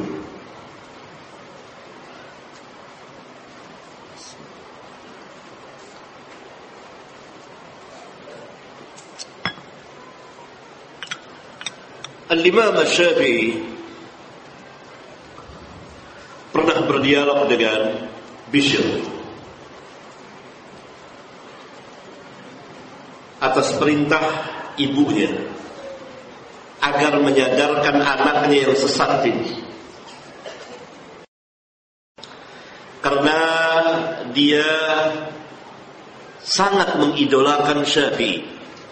Al-Imam Asy-Syafi'i pernah berdialog dengan Bishr atas perintah ibunya agar menyadarkan anaknya yang sesat ini. Karena dia sangat mengidolakan Syafi'i,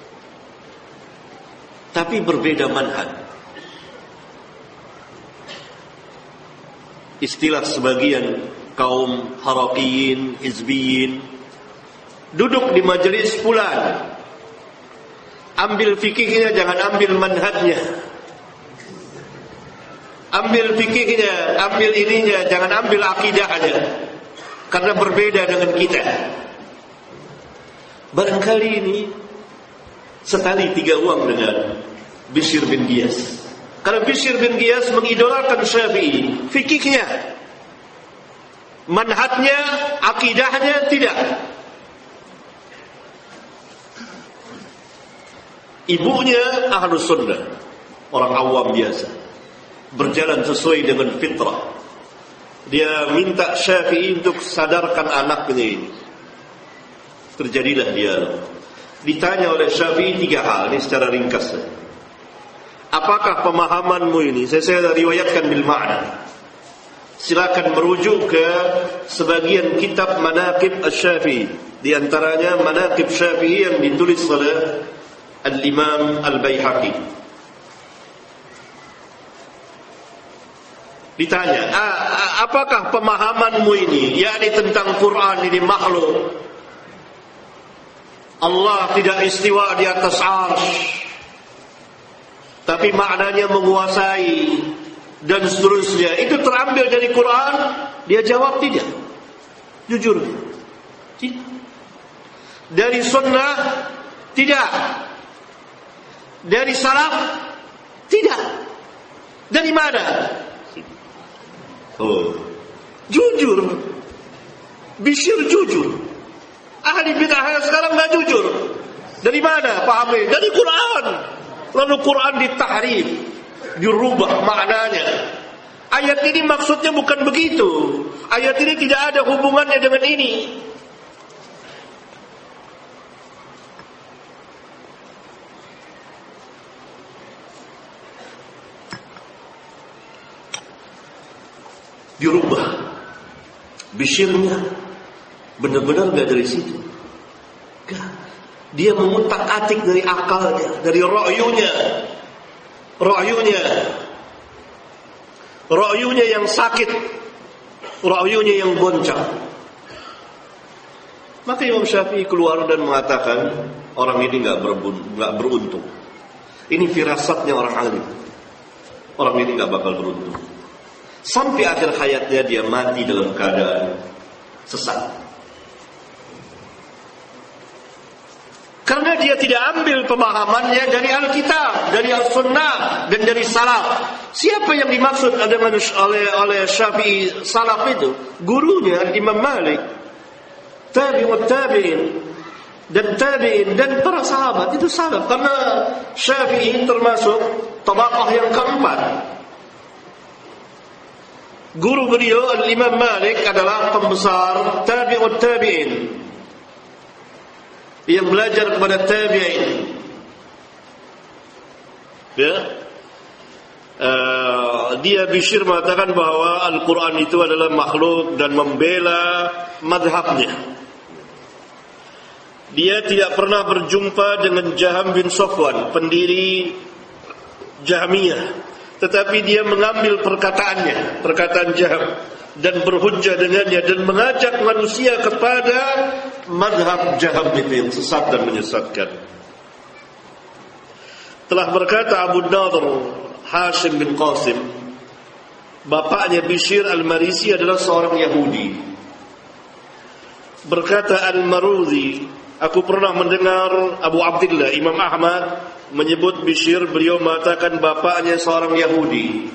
tapi berbeda manhaj. Istilah sebagian kaum harakiyin, hizbiyin, duduk di majelis fulan, ambil fikihnya, jangan ambil manhajnya. Ambil fikihnya, ambil ininya, jangan ambil akidahnya, karena berbeda dengan kita. Barangkali ini sekali tiga uang dengan Bishr bin Giyas. Karena Bishr bin Giyas mengidolakan Syafi'i, fikihnya, manhajnya, akidahnya tidak. Ibunya ahlus sunnah, orang awam biasa, berjalan sesuai dengan fitrah. Dia minta Syafi'i untuk sadarkan anaknya ini. Terjadilah dia. Ditanya oleh Syafi'i tiga hal, ini secara ringkas. Apakah pemahamanmu ini? Saya, saya riwayatkan bil ma'na. Silakan merujuk ke sebagian kitab Manaqib Asy-Syafi'i. Di antaranya Manaqib Syafi'i yang ditulis oleh Al-Imam Al-Baihaqi. Ditanya, apakah pemahamanmu ini, yakni tentang Quran ini makhluk, Allah tidak istiwa di atas arsy, tapi maknanya menguasai dan seterusnya, itu terambil dari Quran? Dia jawab tidak. Jujur, tidak. Dari sunnah? Tidak. Dari salaf? Tidak. Dari mana? Oh, jujur. Bishr jujur. Ahli bid'ah sekarang nggak jujur. Dari mana pahamnya? Dari Quran. Lalu Quran ditahrif, dirubah maknanya. Ayat ini maksudnya bukan begitu. Ayat ini tidak ada hubungannya dengan ini. Dirubah. Bishrnya benar-benar gak dari situ. Gak. Dia mengutak-atik dari akalnya, dari ra'yunya. Ra'yunya. Ra'yunya yang sakit. Ra'yunya yang goncang. Maka Imam Syafi'i keluar dan mengatakan, orang ini gak, gak beruntung. Ini firasatnya orang alim. Orang ini gak bakal beruntung. Sampai akhir hayatnya dia mati dalam keadaan sesat. Karena dia tidak ambil pemahamannya dari Alkitab, dari Al-Sunnah, dan dari Salaf. Siapa yang dimaksud dengan oleh oleh Syafi'i Salaf itu? Gurunya Imam Malik, tabi'ut tabi'in, dan tabi'in dan para sahabat itu salaf. Karena Syafi'i termasuk tabaqah yang keempat. Guru beliau Al-Imam Malik adalah pembesar tabi'ut tabi'in, yang belajar kepada tabi'in. Ya. Uh, dia Bishr mengatakan bahwa Al-Quran itu adalah makhluk dan membela madhabnya. Dia tidak pernah berjumpa dengan Jaham bin Safwan, pendiri Jahmiyah, tetapi dia mengambil perkataannya, perkataan Jaham, dan berhujjah dengannya, dan mengajak manusia kepada madhab Jaham itu yang sesat dan menyesatkan. Telah berkata Abu Nadhr Hashim bin Qasim, bapaknya Bishr Al-Marisi adalah seorang Yahudi. Berkata Al-Marudhi, aku pernah mendengar Abu Abdillah Imam Ahmad menyebut Bishr, beliau mengatakan bapaknya seorang Yahudi.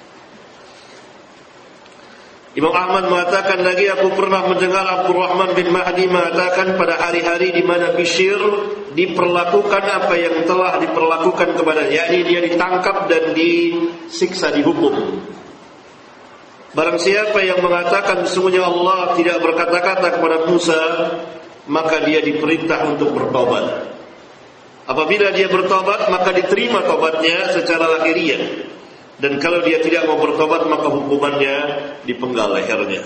Imam Ahmad mengatakan lagi, aku pernah mendengar Abdurrahman bin Mahdi mengatakan pada hari-hari di mana Bishr diperlakukan apa yang telah diperlakukan kepadanya, yakni dia ditangkap dan disiksa, dihukum. Barang siapa yang mengatakan sesungguhnya Allah tidak berkata-kata kepada Musa, maka dia diperintah untuk bertobat. Apabila dia bertobat, maka diterima tobatnya secara lahiriah. Dan kalau dia tidak mau bertobat, maka hukumannya dipenggal lehernya.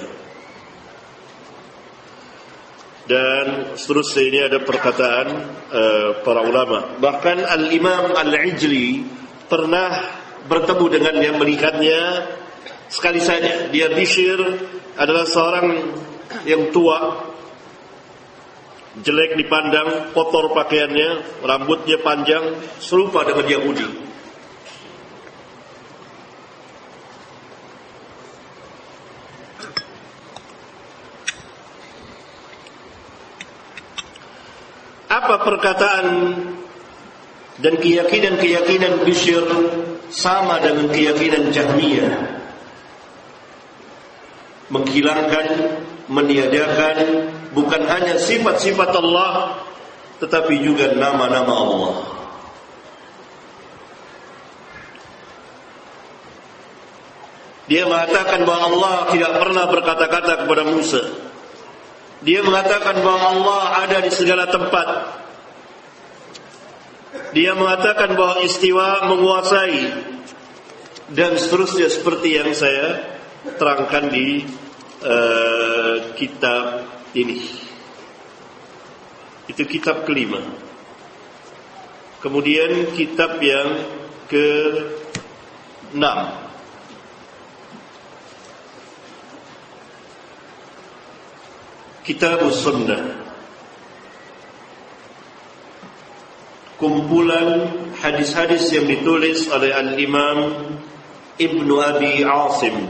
Dan seterusnya ini ada perkataan uh, para ulama. Bahkan Al-Imam Al-Ijli pernah bertemu dengannya, melihatnya sekali saja. Dia Bishr adalah seorang yang tua, jelek dipandang, kotor pakaiannya, rambutnya panjang, serupa dengan Yahudi. Apa perkataan dan keyakinan-keyakinan Bishr sama dengan keyakinan Jahmiyah? Menghilangkan, meniadakan bukan hanya sifat-sifat Allah, tetapi juga nama-nama Allah. Dia mengatakan bahwa Allah tidak pernah berkata-kata kepada Musa. Dia mengatakan bahwa Allah ada di segala tempat. Dia mengatakan bahwa istiwa menguasai, dan seterusnya seperti yang saya terangkan di uh, kitab ini. Itu kitab kelima. Kemudian kitab yang ke enam, Kitab Sunnah, kumpulan hadis-hadis yang ditulis oleh Al-Imam Ibnu Abi Asim,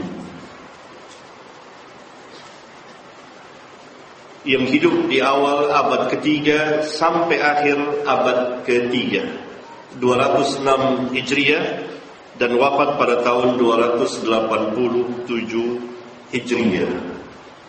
yang hidup di awal abad ketiga sampai akhir abad ketiga, dua ratus enam Hijriah, dan wafat pada tahun dua ratus delapan puluh tujuh Hijriah.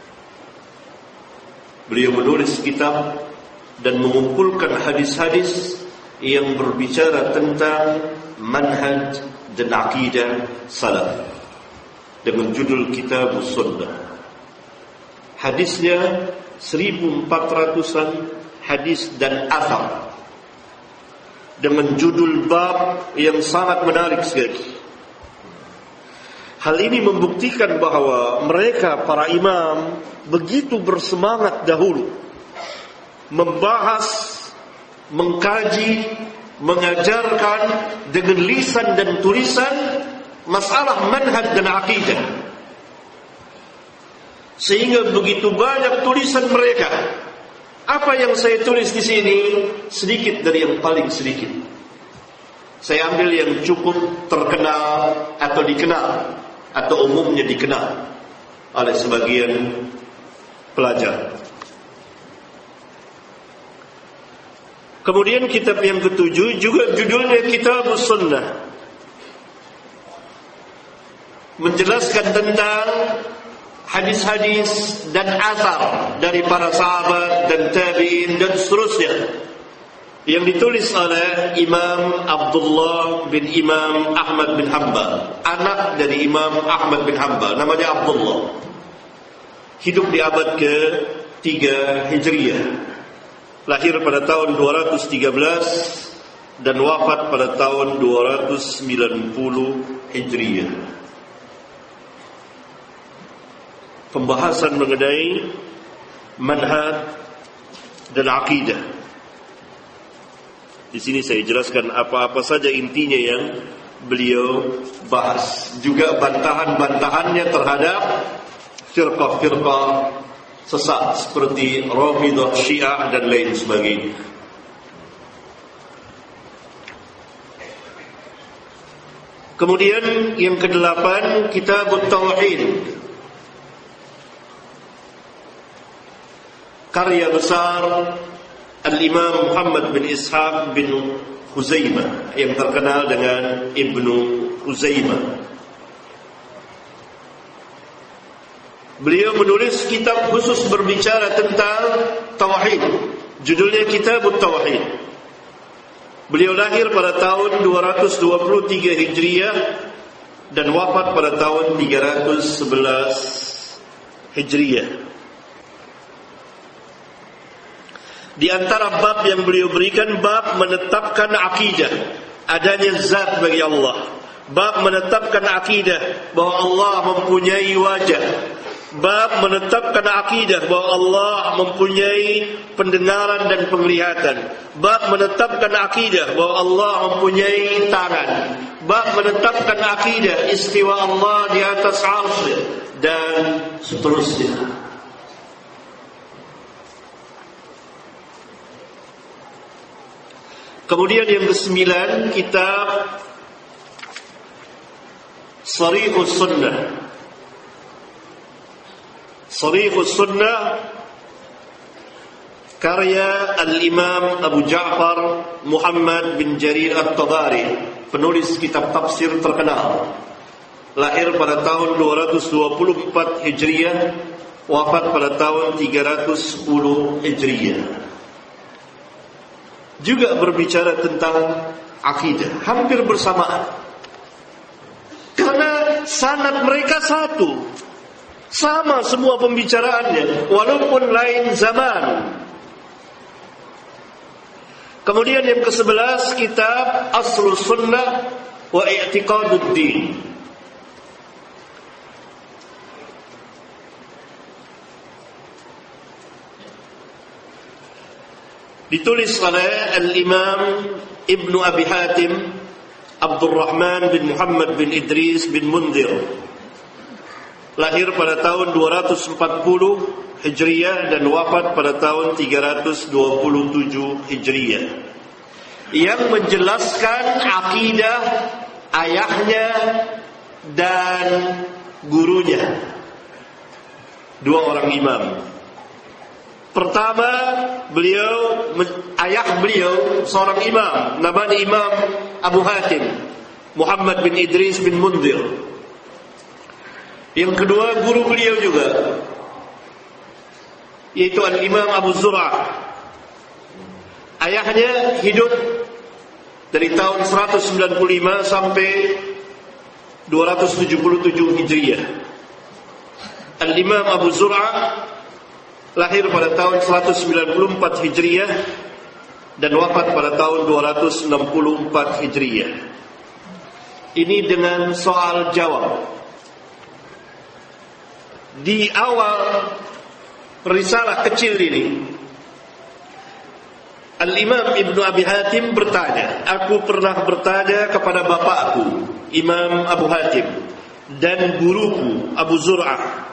Beliau menulis kitab dan mengumpulkan hadis-hadis yang berbicara tentang manhaj dan akidah salaf dengan judul Kitab Sunnah. Hadisnya seribu empat ratusan hadis dan athar dengan judul bab yang sangat menarik sekali. Hal ini membuktikan bahwa mereka para imam begitu bersemangat dahulu membahas, mengkaji, mengajarkan dengan lisan dan tulisan masalah manhaj dan akidah, sehingga begitu banyak tulisan mereka. Apa yang saya tulis di sini sedikit dari yang paling sedikit. Saya ambil yang cukup terkenal atau dikenal atau umumnya dikenal oleh sebagian pelajar. Kemudian kitab yang ketujuh juga judulnya Kitab Sunnah, menjelaskan tentang hadis-hadis dan athar dari para sahabat dan tabi'in dan seterusnya, yang ditulis oleh Imam Abdullah bin Imam Ahmad bin Hanbal, anak dari Imam Ahmad bin Hanbal, namanya Abdullah. Hidup di abad ke tiga Hijriah, lahir pada tahun dua ratus tiga belas dan wafat pada tahun dua ratus sembilan puluh Hijriah. Pembahasan mengenai manhaj dan akidah. Di sini saya jelaskan apa-apa saja intinya yang beliau bahas, juga bantahan-bantahannya terhadap firqah-firqah sesat seperti Rafidhah, Syiah dan lain sebagainya. Kemudian yang kedelapan, Kitab Tauhid, karya besar Al-Imam Muhammad bin Ishaq bin Khuzaimah yang terkenal dengan Ibnu Khuzaimah. Beliau menulis kitab khusus berbicara tentang tauhid, judulnya Kitab Tauhid. Beliau lahir pada tahun dua ratus dua puluh tiga Hijriah dan wafat pada tahun tiga ratus sebelas Hijriah. Di antara bab yang beliau berikan, bab menetapkan akidah adanya zat bagi Allah, bab menetapkan akidah bahwa Allah mempunyai wajah, bab menetapkan akidah bahwa Allah mempunyai pendengaran dan penglihatan, bab menetapkan akidah bahwa Allah mempunyai tangan, bab menetapkan akidah istiwa Allah di atas arsy dan seterusnya. Kemudian yang kesembilan, kitab Sharihus Sunnah. Sharihus Sunnah karya Al-Imam Abu Ja'far Muhammad bin Jarir At-Tabari, penulis kitab tafsir terkenal. Lahir pada tahun dua ratus dua puluh empat Hijriah, wafat pada tahun tiga ratus sepuluh Hijriah. Juga berbicara tentang akidah, hampir bersamaan. Karena sanad mereka satu, sama semua pembicaraannya, walaupun lain zaman. Kemudian yang kesebelas, kitab Aslus Sunnah wa I'tiqaduddin. Ditulis oleh Al-Imam Ibnu Abi Hatim Abdurrahman bin Muhammad bin Idris bin Munzir. Lahir pada tahun dua ratus empat puluh Hijriah dan wafat pada tahun tiga ratus dua puluh tujuh Hijriah. Yang menjelaskan akidah ayahnya dan gurunya, dua orang imam. Pertama, beliau, ayah beliau seorang imam, namanya Imam Abu Hatim Muhammad bin Idris bin Munzir. Yang kedua, guru beliau juga, yaitu Al-Imam Abu Zur'ah. Ayahnya hidup dari tahun seratus sembilan puluh lima sampai dua ratus tujuh puluh tujuh Hijriah. Al-Imam Abu Zur'ah lahir pada tahun seratus sembilan puluh empat Hijriah dan wafat pada tahun dua ratus enam puluh empat Hijriah. Ini dengan soal jawab. Di awal risalah kecil ini, Al-Imam Ibnu Abi Hatim bertanya, aku pernah bertanya kepada bapakku Imam Abu Hatim dan guruku Abu Zur'ah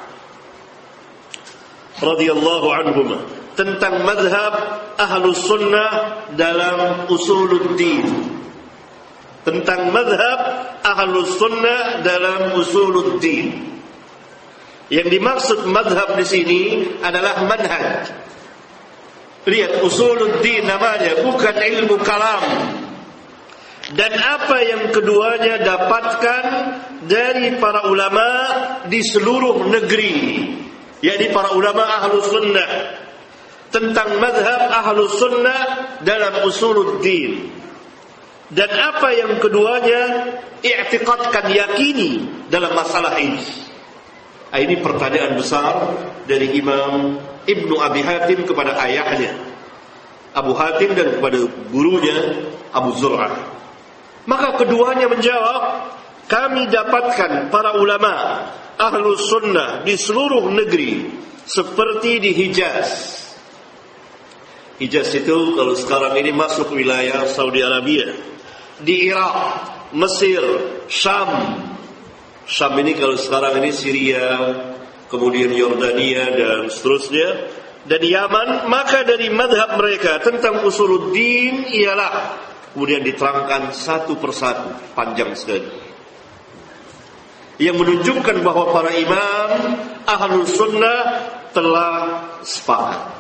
radhiyallahu anhuma tentang mazhab Ahlus Sunnah dalam Usuluddin. Tentang mazhab Ahlus Sunnah dalam Usuluddin. Yang dimaksud mazhab di sini adalah manhaj. Lihat, Usuluddin namanya, bukan ilmu kalam. Dan apa yang keduanya dapatkan dari para ulama di seluruh negeri, yakni para ulama Ahlus Sunnah, tentang mazhab Ahlus Sunnah dalam Usuluddin. Dan apa yang keduanya i'tiqadkan, yakini dalam masalah ini. Ini pertanyaan besar dari Imam Ibnu Abi Hatim kepada ayahnya Abu Hatim dan kepada gurunya Abu Zur'ah. Maka keduanya menjawab, kami dapatkan para ulama Ahlus Sunnah di seluruh negeri, seperti di Hijaz. Hijaz itu kalau sekarang ini masuk wilayah Saudi Arabia. Di Irak, Mesir, Syam. Syam ini kalau sekarang ini Syria, kemudian Yordania dan seterusnya, dan Yaman. Maka dari madhab mereka tentang Usuluddin ialah kemudian diterangkan satu persatu, panjang sekali, yang menunjukkan bahwa para imam Ahlus Sunnah telah sepakat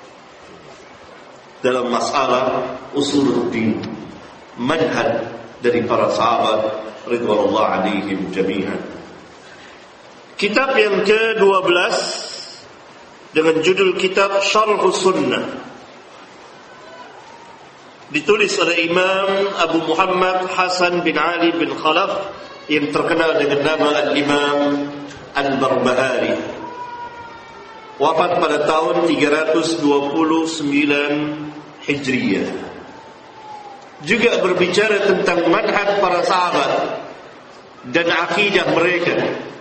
dalam masalah Usuluddin, manhaj dari para sahabat ridwanullah alaihim jami'an. Kitab yang ke dua belas dengan judul kitab Syarhus Sunnah, ditulis oleh Imam Abu Muhammad Hasan bin Ali bin Khalaf, yang terkenal dengan nama Al-Imam Al-Barbahari. Wafat pada tahun tiga ratus dua puluh sembilan Hijriah. Juga berbicara tentang manhaj para sahabat dan akidah mereka.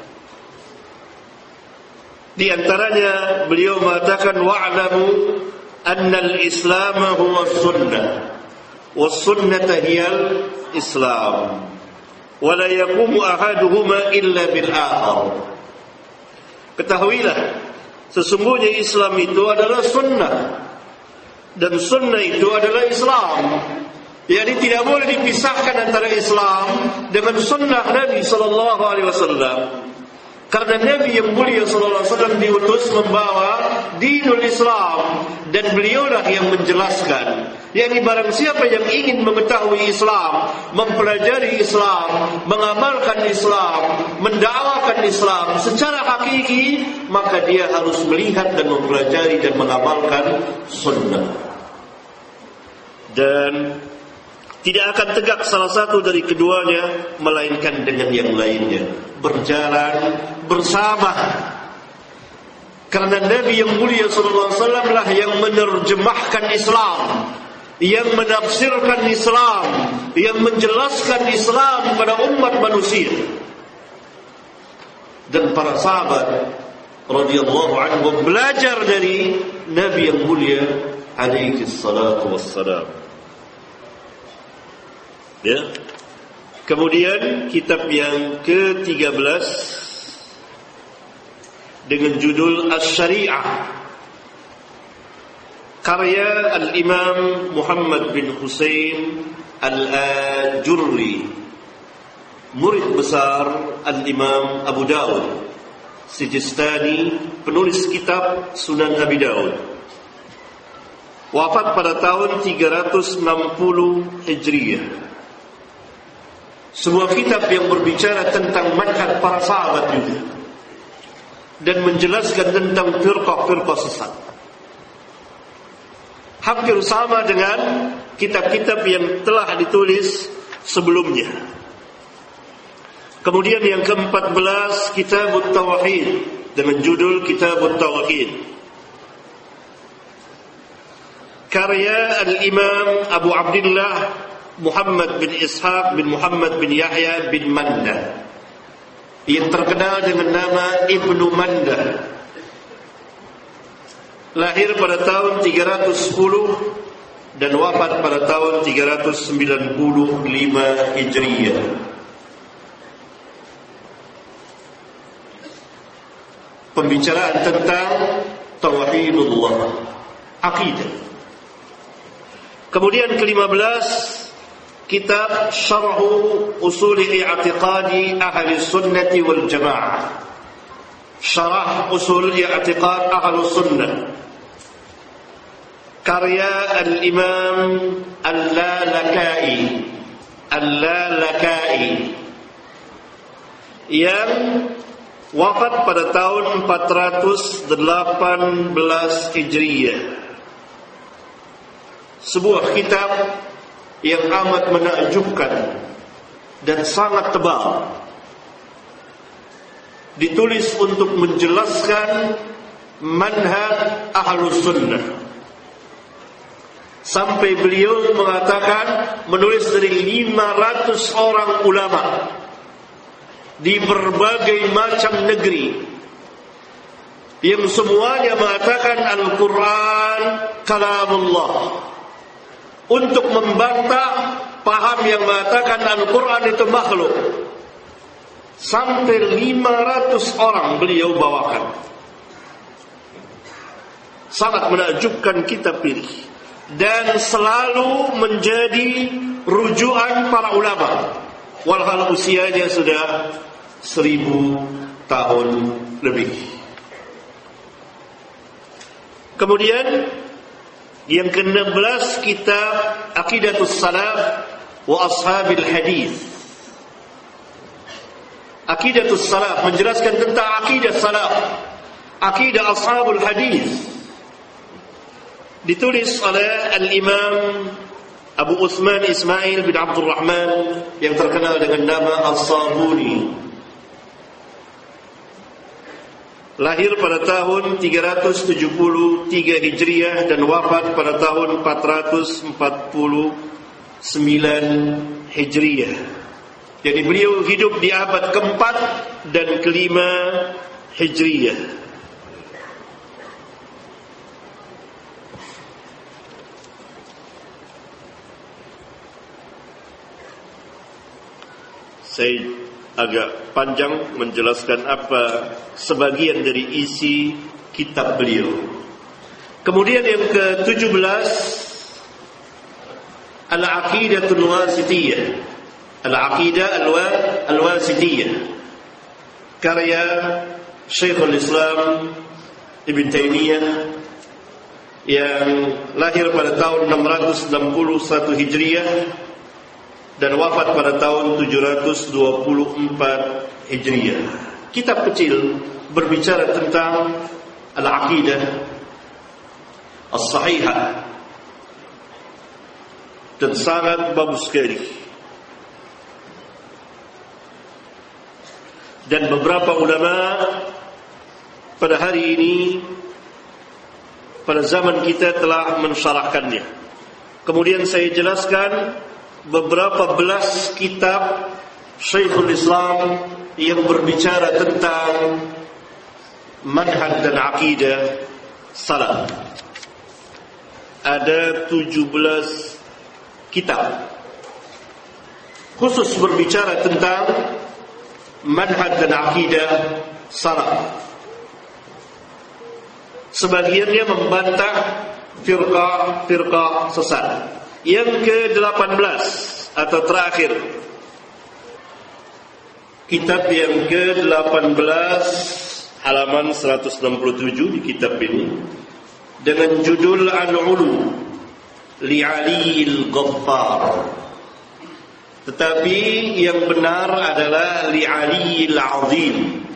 Di antaranya beliau mengatakan, wa'lamu anna al-islam huwa sunnah was sunnah hiyal islam. wa la yaqumu ahaduhuma illa bil akhar. Ketahuilah, sesungguhnya Islam itu adalah sunnah, dan sunnah itu adalah Islam. Jadi tidak boleh dipisahkan antara Islam dengan sunnah Nabi sallallahu alaihi wasallam. Karena Nabi yang mulia sallallahu alaihi wasallam diutus membawa dinul Islam, dan beliaulah yang menjelaskan. Yani barang siapa yang ingin mengetahui Islam, mempelajari Islam, mengamalkan Islam, mendakwakan Islam secara hakiki, maka dia harus melihat dan mempelajari dan mengamalkan sunnah. Dan tidak akan tegak salah satu dari keduanya melainkan dengan yang lainnya, berjalan bersama. Karena Nabi yang mulia sallallahu alaihi wasallam lah yang menerjemahkan Islam, yang menafsirkan Islam, yang menjelaskan Islam kepada umat manusia. Dan para sahabat radhiyallahu anhum belajar dari Nabi yang mulia alaihi salatu wassalam. Ya. Kemudian kitab yang ke tiga belas dengan judul Asy-Syari'ah, karya Al-Imam Muhammad bin Husain Al-Ajurri, murid besar Al-Imam Abu Dawud Sijistani, penulis kitab Sunan Abi Dawud. Wafat pada tahun tiga ratus enam puluh Hijriah. Sebuah kitab yang berbicara tentang manhaj para sahabat juga, dan menjelaskan tentang firqah-firqah sesat. Hampir sama dengan kitab-kitab yang telah ditulis sebelumnya. Kemudian yang keempat belas, Kitabut Tauhid, dengan judul Kitabut Tauhid, karya Al-Imam Abu Abdullah Muhammad bin Ishaq bin Muhammad bin Yahya bin Manda, yang terkenal dengan nama Ibnu Manda. Lahir pada tahun tiga ratus sepuluh dan wafat pada tahun tiga ratus sembilan puluh lima Hijriah. Pembicaraan tentang Tauhidullah, akidah. Kemudian kelima belas, kitab Syarhu Usul I'tiqadi Ahli Sunnati wal Jamaah, Syarah Usul I'tiqad Ahli Sunnah, karya Al-Imam Al-Lalakai Al-Lalakai, yang wafat pada tahun empat ratus delapan belas Hijriah. Sebuah kitab yang amat menakjubkan dan sangat tebal, ditulis untuk menjelaskan manhaj Ahlus Sunnah. Sampai beliau mengatakan, menulis dari lima ratus orang ulama di berbagai macam negeri, yang semuanya mengatakan Al-Quran kalamullah, untuk membantah paham yang mengatakan Al-Quran itu makhluk. Sampai lima ratus orang beliau bawakan. Sangat menakjubkan kitab ini, dan selalu menjadi rujukan para ulama, walhal usianya sudah seribu tahun lebih. Kemudian yang ke-enam belas, kitab Aqidatus Salaf wa Ashabil Hadis. Aqidatus Salaf menjelaskan tentang akidah salaf, akidah Ashabul Hadis, ditulis oleh Al-Imam Abu Uthman Ismail bin Abdul Rahman, yang terkenal dengan nama As-Sabuni. Lahir pada tahun tiga ratus tujuh puluh tiga Hijriah dan wafat pada tahun empat ratus empat puluh sembilan Hijriah. Jadi beliau hidup di abad keempat dan kelima Hijriah. saya agak panjang menjelaskan apa sebagian dari isi kitab beliau. Kemudian yang ke tujuh belas, Al-Aqidatul Wasitiyah. Al-Aqidah Al-Wasitiyah, karya Syekhul Islam Ibn Taimiyah, yang lahir pada tahun enam ratus enam puluh satu Hijriah dan wafat pada tahun tujuh ratus dua puluh empat Hijriah. Kitab kecil berbicara tentang Al-Aqidah As-Sahihah dan sangat bagus sekali. Dan beberapa ulama pada hari ini, pada zaman kita, telah mensyarahkannya. Kemudian saya jelaskan beberapa belas kitab Syekhul Islam yang berbicara tentang manhaj dan akidah salaf. Ada tujuh belas kitab khusus berbicara tentang manhaj dan akidah salaf. Sebagiannya membantah firqah-firqah sesat. Yang ke delapan belas atau terakhir, kitab yang ke delapan belas halaman seratus enam puluh tujuh di kitab ini dengan judul Al-Ulu li Aliil Ghaffar. Tetapi yang benar adalah li Aliil Azim,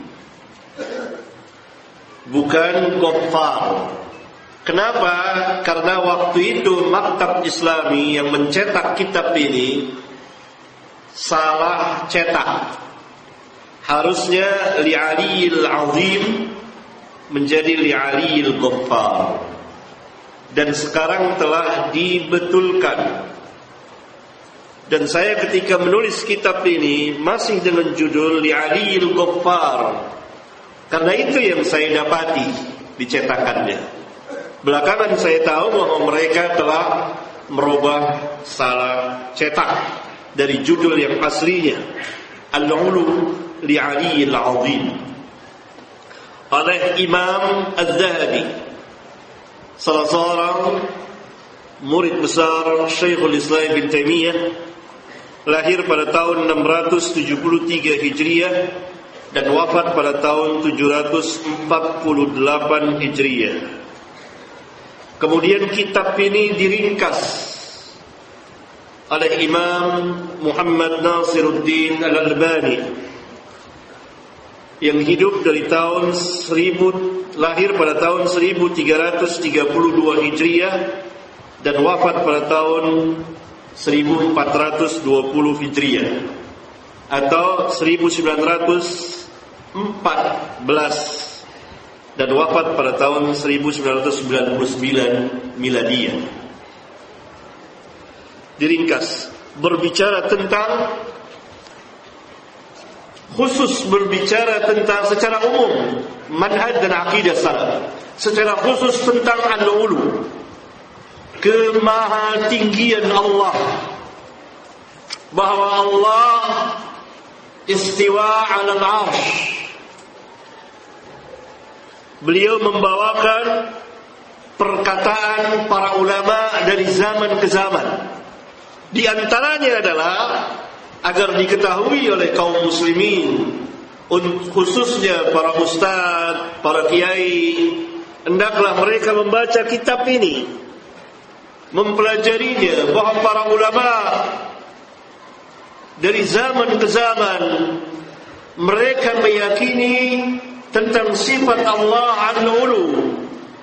bukan Ghaffar. Kenapa? Karena waktu itu Maktab Islami yang mencetak kitab ini salah cetak. Harusnya li Aliil Azim menjadi li Aliil Ghaffar. Dan sekarang telah dibetulkan. Dan saya ketika menulis kitab ini masih dengan judul li Aliil Ghaffar, karena itu yang saya dapati dicetakannya. Belakangan saya tahu bahwa mereka telah merubah salah cetak dari judul yang aslinya, Al-Ulu li Aliil Azim, oleh Imam Az-Zahabi, salah seorang murid besar Syekhul Islam Ibn Taimiyah, lahir pada tahun enam ratus tujuh puluh tiga Hijriah dan wafat pada tahun tujuh ratus empat puluh delapan Hijriah. Kemudian kitab ini diringkas oleh Imam Muhammad Nasiruddin Al-Albani yang hidup dari tahun seribu, lahir pada tahun seribu tiga ratus tiga puluh dua Hijriah dan wafat pada tahun seribu empat ratus dua puluh Hijriah atau seribu sembilan ratus empat belas dan wafat pada tahun seribu sembilan ratus sembilan puluh sembilan Miladiyah. Diringkas, berbicara tentang, khusus berbicara tentang secara umum manhaj dan akidah salaf, secara khusus tentang al-ulu, kemahatinggian Allah, bahwa Allah istiwa 'alal 'arsy. Beliau membawakan perkataan para ulama dari zaman ke zaman. Di antaranya adalah agar diketahui oleh kaum muslimin, khususnya para ustaz, para kiai, hendaklah mereka membaca kitab ini, mempelajarinya, bahwa para ulama dari zaman ke zaman mereka meyakini tentang sifat Allah Al-Ulu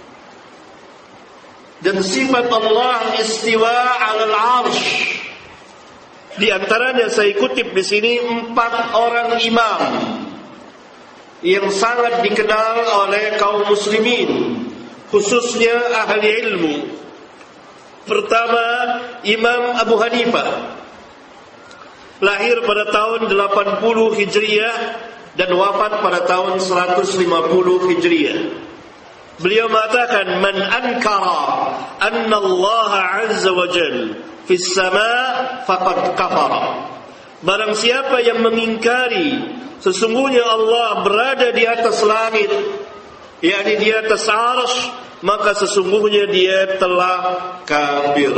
dan sifat Allah istiwa 'alal 'arsy. Di antaranya saya kutip di sini empat orang imam yang sangat dikenal oleh kaum muslimin, khususnya ahli ilmu. Pertama, Imam Abu Hanifah, lahir pada tahun delapan puluh Hijriah dan wafat pada tahun seratus lima puluh Hijriah. Beliau mengatakan, man ankara anna Allah azza wa jalla fis sama' faqad kafara. Barang siapa yang mengingkari sesungguhnya Allah berada di atas langit, yakni di atas arsy, maka sesungguhnya dia telah kafir.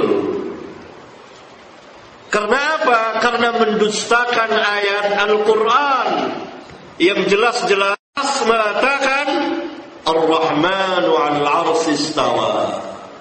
Karena apa? Karena mendustakan ayat Al-Quran yang jelas-jelas mengatakan Ar-Rahmanu 'alal 'arsy istawa.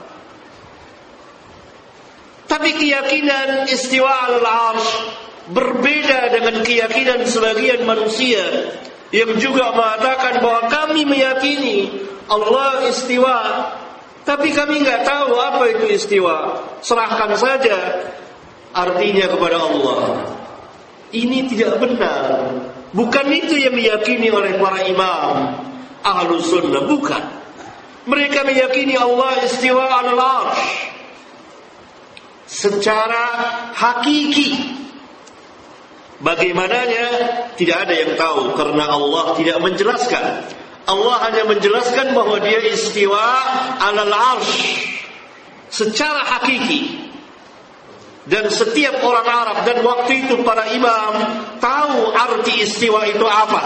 Tapi keyakinan istiwa al-'arsy berbeda dengan keyakinan sebagian manusia yang juga mengatakan bahwa kami meyakini Allah istiwa, tapi kami enggak tahu apa itu istiwa. Serahkan saja artinya kepada Allah. Ini tidak benar. Bukan itu yang diyakini oleh para imam Ahlus Sunnah, bukan. Mereka meyakini Allah istiwa al-'arsy secara hakiki. Bagaimananya tidak ada yang tahu karena Allah tidak menjelaskan. Allah hanya menjelaskan bahwa dia istiwa alal arsy secara hakiki. Dan setiap orang Arab dan waktu itu para imam tahu arti istiwa itu apa.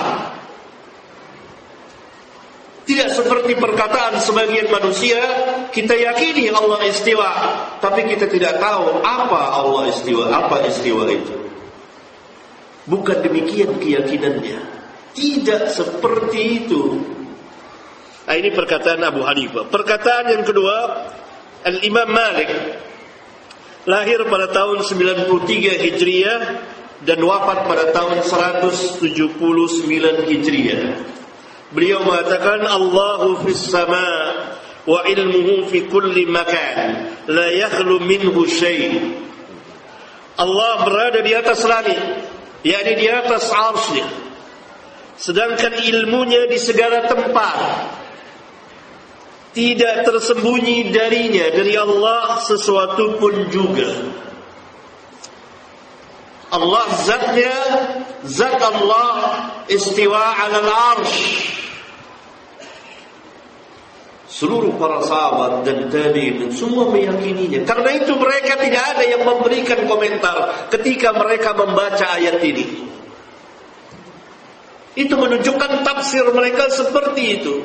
Tidak seperti perkataan sebagian manusia, kita yakini Allah istiwa, tapi kita tidak tahu apa Allah istiwa, apa istiwa itu. Bukan demikian keyakinannya. Tidak seperti itu. Nah, ini perkataan Abu Hanifah. Perkataan yang kedua, Al-Imam Malik lahir pada tahun sembilan puluh tiga Hijriah dan wafat pada tahun seratus tujuh puluh sembilan Hijriah. Beliau mengatakan Allahu fis sama wa ilmuhu fi kulli makan la yakhlu minhu syai'. Allah berada di atas langit, yakni di atas arsy, sedangkan ilmunya di segala tempat, tidak tersembunyi darinya, dari Allah sesuatu pun juga. Allah zatnya, zat Allah istiwa alal arsy. Seluruh para sahabat dan tabi'in semua meyakininya. Karena itu mereka tidak ada yang memberikan komentar ketika mereka membaca ayat ini. Itu menunjukkan tafsir mereka seperti itu.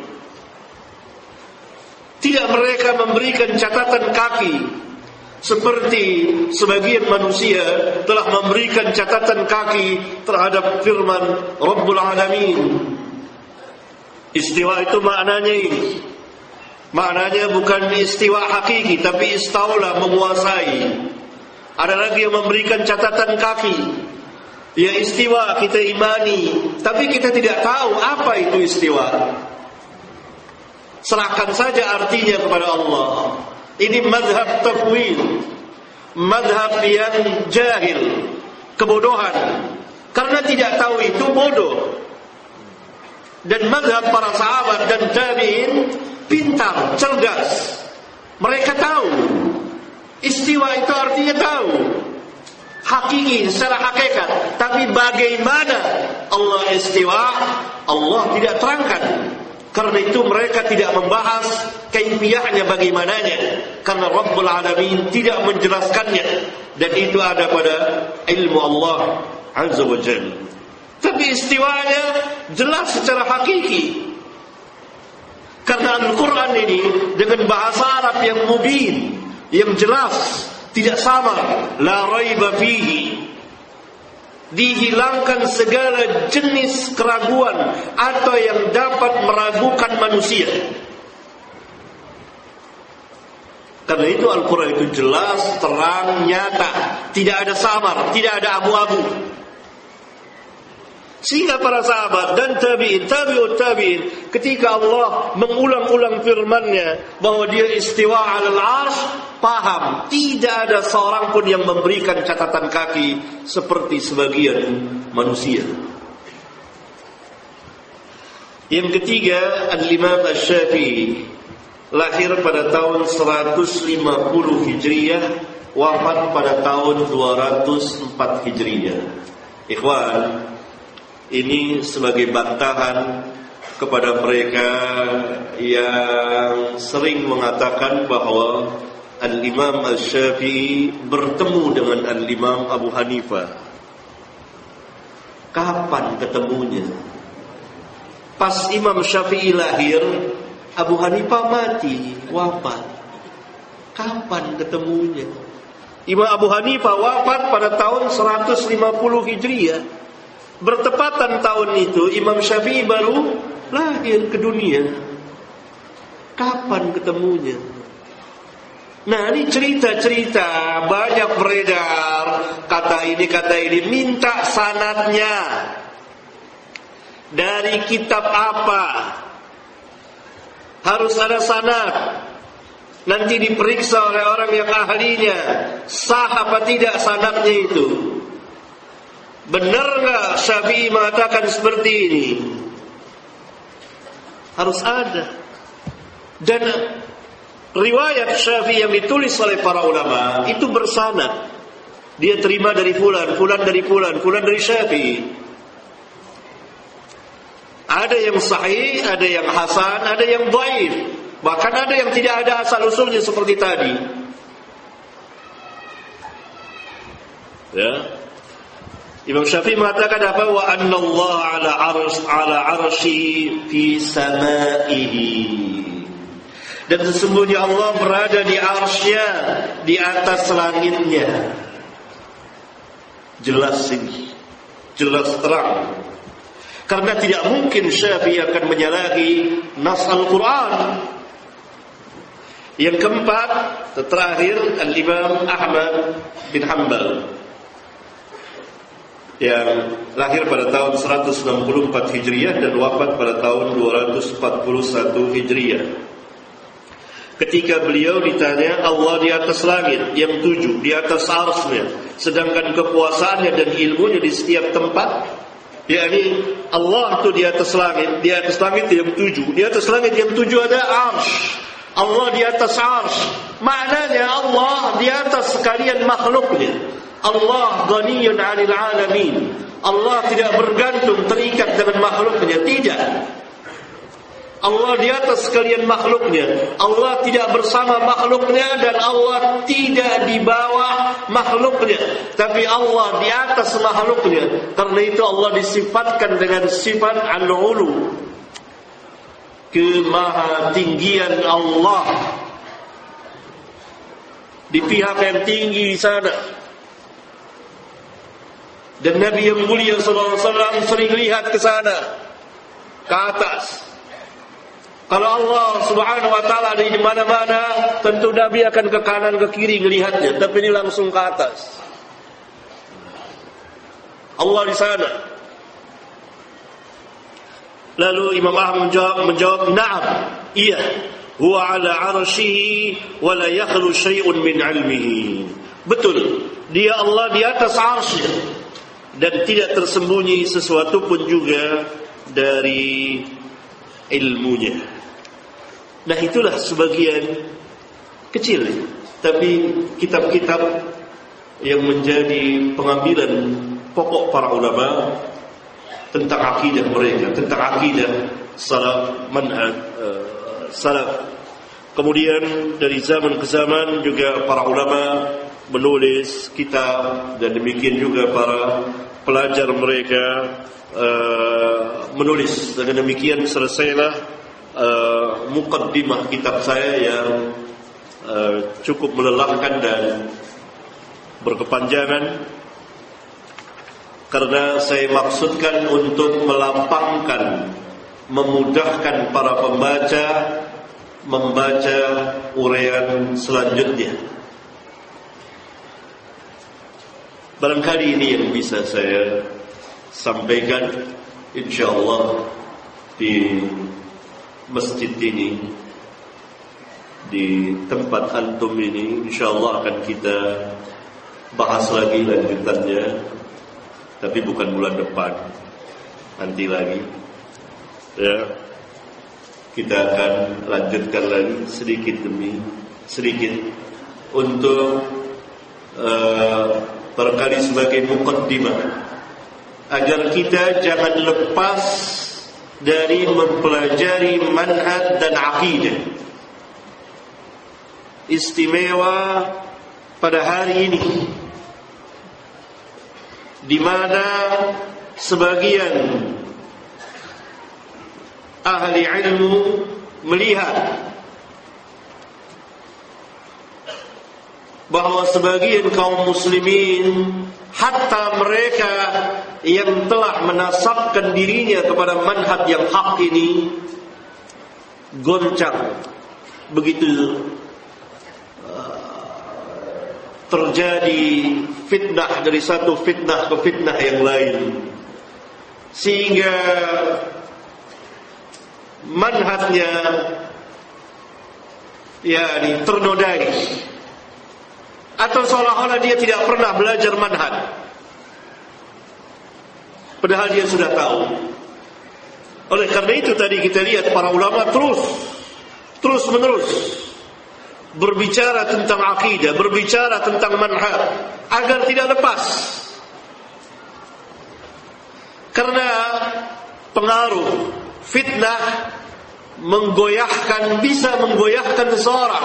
Tidak mereka memberikan catatan kaki seperti sebagian manusia telah memberikan catatan kaki terhadap firman Rabbul Alamin. Istiwa itu maknanya ini. Maknanya bukan istiwa hakiki, tapi istaula, menguasai. Ada lagi yang memberikan catatan kaki. Ya istiwa kita imani, tapi kita tidak tahu apa itu istiwa. Serahkan saja artinya kepada Allah. Ini mazhab tafwid, mazhab yang jahil, kebodohan. Karena tidak tahu itu bodoh. Dan mazhab para sahabat dan tabi'in pintar, cerdas. Mereka tahu istiwa itu artinya tahu hakiki, secara hakikat. Tapi bagaimana Allah istiwa, Allah tidak terangkan. Karena itu mereka tidak membahas kaifiyahnya bagaimananya, karena Rabbul Alamin tidak menjelaskannya. Dan itu ada pada ilmu Allah Azza wa Jalla. Tapi istiwanya jelas secara hakiki. Karena Al-Quran ini dengan bahasa Arab yang mubin, yang jelas, tidak sama, la raiba fihi, dihilangkan segala jenis keraguan atau yang dapat meragukan manusia. Karena itu Al-Quran itu jelas, terang, nyata, tidak ada samar, tidak ada abu-abu. Sehingga para sahabat dan tabi'in, tabi'ut tabi'in, ketika Allah mengulang-ulang firman-Nya bahwa dia istiwa alal arsy, paham, tidak ada seorang pun yang memberikan catatan kaki seperti sebagian manusia. Yang ketiga, Al-Imam Asy-Syafi'i lahir pada tahun seratus lima puluh Hijriah, wafat pada tahun dua ratus empat Hijriah. Ikhwan, ini sebagai bantahan kepada mereka yang sering mengatakan bahwa Al-Imam Asy-Syafi'i bertemu dengan Al-Imam Abu Hanifah. Kapan ketemunya? Pas Imam Syafi'i lahir, Abu Hanifah mati, wafat. Kapan ketemunya? Imam Abu Hanifah wafat pada tahun seratus lima puluh Hijriah. Bertepatan tahun itu Imam Syafi'i baru lahir ke dunia. Kapan ketemunya? Nah, ini cerita-cerita banyak beredar, kata ini kata ini, minta sanadnya. Dari kitab apa? Harus ada sanad. Nanti diperiksa oleh orang yang ahlinya, sah apa tidak sanadnya itu. Benar enggak Syafi'i mengatakan seperti ini? Harus ada. Dan riwayat Syafi'i yang ditulis oleh para ulama itu bersanad. Dia terima dari fulan, fulan dari fulan, fulan dari Syafi'i. Ada yang sahih, ada yang hasan, ada yang dhaif. Bahkan ada yang tidak ada asal usulnya seperti tadi. Ya. Imam Syafi'i mengatakan apa? Wa anna Allah ala arsh ala arsy fi samaihi. Dan sesungguhnya Allah berada di arsy-Nya, di atas langitnya. Jelas ini. Jelas terang. Karena tidak mungkin Syafi'i akan menyalahi nas Al-Quran. Yang keempat, terakhir, Al-Imam Ahmad bin Hanbal, yang lahir pada tahun seratus enam puluh empat Hijriah dan wafat pada tahun dua ratus empat puluh satu Hijriah. Ketika beliau ditanya, Allah di atas langit yang tujuh, di atas arsy-Nya, sedangkan kekuasaannya dan ilmunya di setiap tempat. yakni Allah itu di atas langit, di atas langit yang tujuh, di atas langit yang tujuh ada arsy. Allah di atas arsy. Maknanya Allah di atas sekalian makhluknya. Allah ghaniyun 'anil 'alamin. Allah tidak bergantung, terikat dengan makhluknya, tidak. Allah di atas sekalian makhluknya. Allah tidak bersama makhluknya dan Allah tidak di bawah makhluknya, tapi Allah di atas makhluknya. Karena itu Allah disifatkan dengan sifat al-ulu, kemahatinggian Allah di pihak yang tinggi di sana. Dan Nabi yang mulia sallallahu alaihi wasallam sering lihat ke sana, ke atas. Kalau Allah Subhanahu wa taala ada di mana-mana, tentu Nabi akan ke kanan ke kiri melihatnya, tapi ini langsung ke atas. Allah di sana. Lalu Imam Ahmad menjawab, menjawab "Na'am, iya, huwa 'ala 'arsyihi wa la yakhlu syai'un min 'ilmihi." Betul, dia Allah di atas arsy dan tidak tersembunyi sesuatu pun juga dari ilmunya. Nah, itulah sebagian kecil, tapi kitab-kitab yang menjadi pengambilan pokok para ulama tentang akidah mereka, tentang akidah salaf, manhaj uh, salaf. Kemudian dari zaman ke zaman juga para ulama menulis kitab, dan demikian juga para pelajar mereka uh, menulis. Dan demikian selesailah Uh, muqaddimah kitab saya yang uh, cukup melelahkan dan berkepanjangan, karena saya maksudkan untuk melapangkan, memudahkan para pembaca membaca uraian selanjutnya. Barangkali ini yang bisa saya sampaikan, insyaallah di masjid ini, di tempat antum ini, insyaallah akan kita bahas lagi lanjutannya, tapi bukan bulan depan, nanti lagi ya. Kita akan lanjutkan lagi sedikit demi sedikit untuk uh, barangkali sebagai muqaddimah, agar kita jangan lepas dari mempelajari manhaj dan akidah. Istimewa pada hari ini, di mana sebagian ahli ilmu melihat bahawa sebagian kaum muslimin, hatta mereka yang telah menasabkan dirinya kepada manhaj yang hak ini, goncang begitu uh, terjadi fitnah dari satu fitnah ke fitnah yang lain, sehingga manhajnya yakni ternodai, atau seolah-olah dia tidak pernah belajar manhaj, padahal dia sudah tahu. Oleh karena itu tadi kita lihat para ulama terus terus menerus berbicara tentang akidah, berbicara tentang manhaj agar tidak lepas, karena pengaruh fitnah menggoyahkan, bisa menggoyahkan seseorang.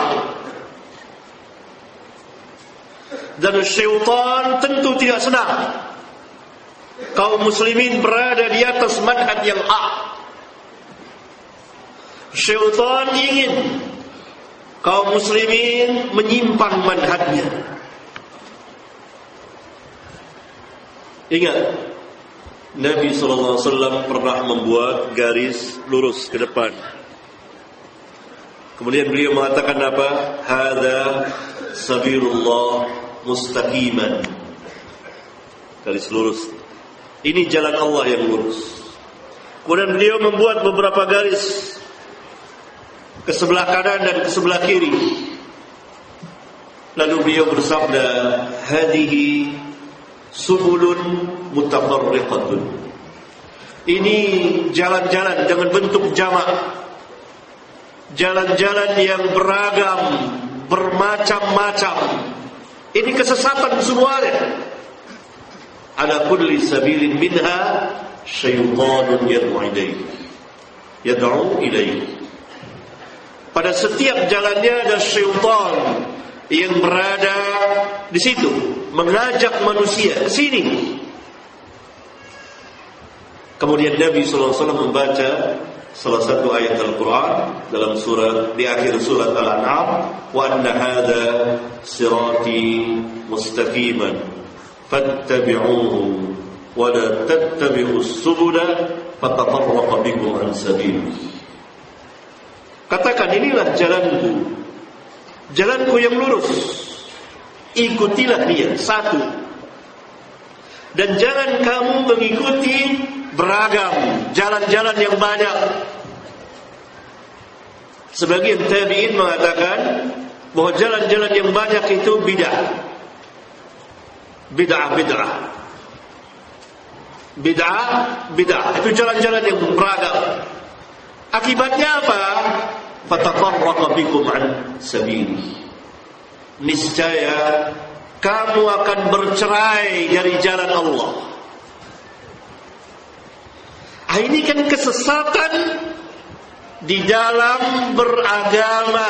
Dan syaitan tentu tidak senang kaum muslimin berada di atas manhaj yang hak. Syaitan ingin kaum muslimin menyimpang manhajnya. Ingat, Nabi sallallahu alaihi wasallam pernah membuat garis lurus ke depan. Kemudian beliau mengatakan apa? Hadza sabilullah mustaqiman. Garis lurus. Ini jalan Allah yang lurus. Kemudian beliau membuat beberapa garis ke sebelah kanan dan ke sebelah kiri. Lalu beliau bersabda, hadhihi subulun mutafarriqatun. Ini jalan-jalan dengan bentuk jamak, jalan-jalan yang beragam, bermacam-macam. Ini kesesatan semuanya. Ala kulli sabilin minha syaitanun yad'u ilayhi, yad'u ilayhi. Pada setiap jalannya ada syaitan yang berada di situ, mengajak manusia ke sini. Kemudian Nabi sallallahu alaihi wasallam membaca salah satu ayat Al-Quran dalam surat, di akhir surat Al-An'am, wa anna hadza sirati mustaqiman fattabi'uhu wa la tattabi'us subula fatafarraqa bikum an sabilihi. Katakan, inilah jalanku, jalanku yang lurus, ikutilah dia, satu. Dan jangan kamu mengikuti beragam jalan-jalan yang banyak. Sebagian tabi'in mengatakan bahwa jalan-jalan yang banyak itu bid'ah. Bid'ah, bid'ah. Bid'ah, bid'ah. Itu jalan-jalan yang beragam. Akibatnya apa? Fatafarraqa bikum an sabili. Niscaya kamu akan bercerai dari jalan Allah. Ah, ini kan kesesatan di dalam beragama,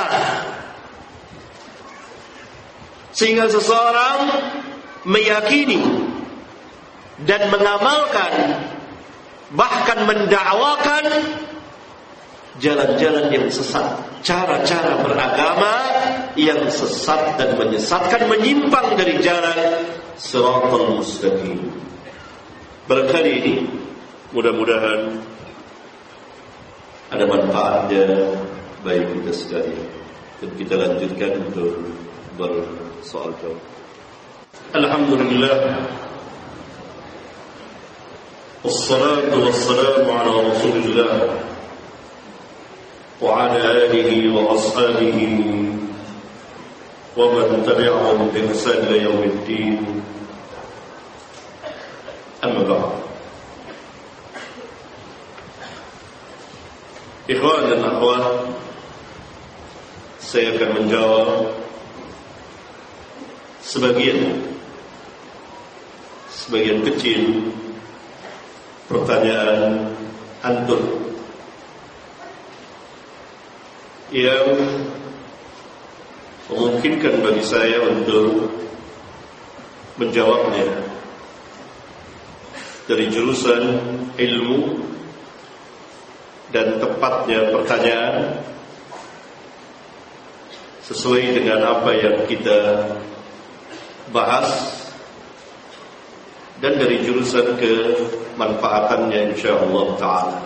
sehingga seseorang meyakini dan mengamalkan, bahkan mendakwakan jalan-jalan yang sesat, cara-cara beragama yang sesat dan menyesatkan, menyimpang dari jalan Shiratal Mustaqim. Barangkali ini mudah-mudahan ada manfaatnya bagi kita sekalian. Dan kita lanjutkan untuk bersoal jawab. Alhamdulillah, wassalatu wassalamu ala Rasulillah wa ala alihi wa ashabihi wa man tabi'ahum bi ihsan ila yaumiddin. Amma ba'd. Ikhwan dan akhwat, saya akan menjawab sebagian sebagian kecil pertanyaan antum yang memungkinkan bagi saya untuk menjawabnya. dari jurusan ilmu, dan tepatnya pertanyaan sesuai dengan apa yang kita bahas, dan dari jurusan kemanfaatannya insyaallah ta'ala.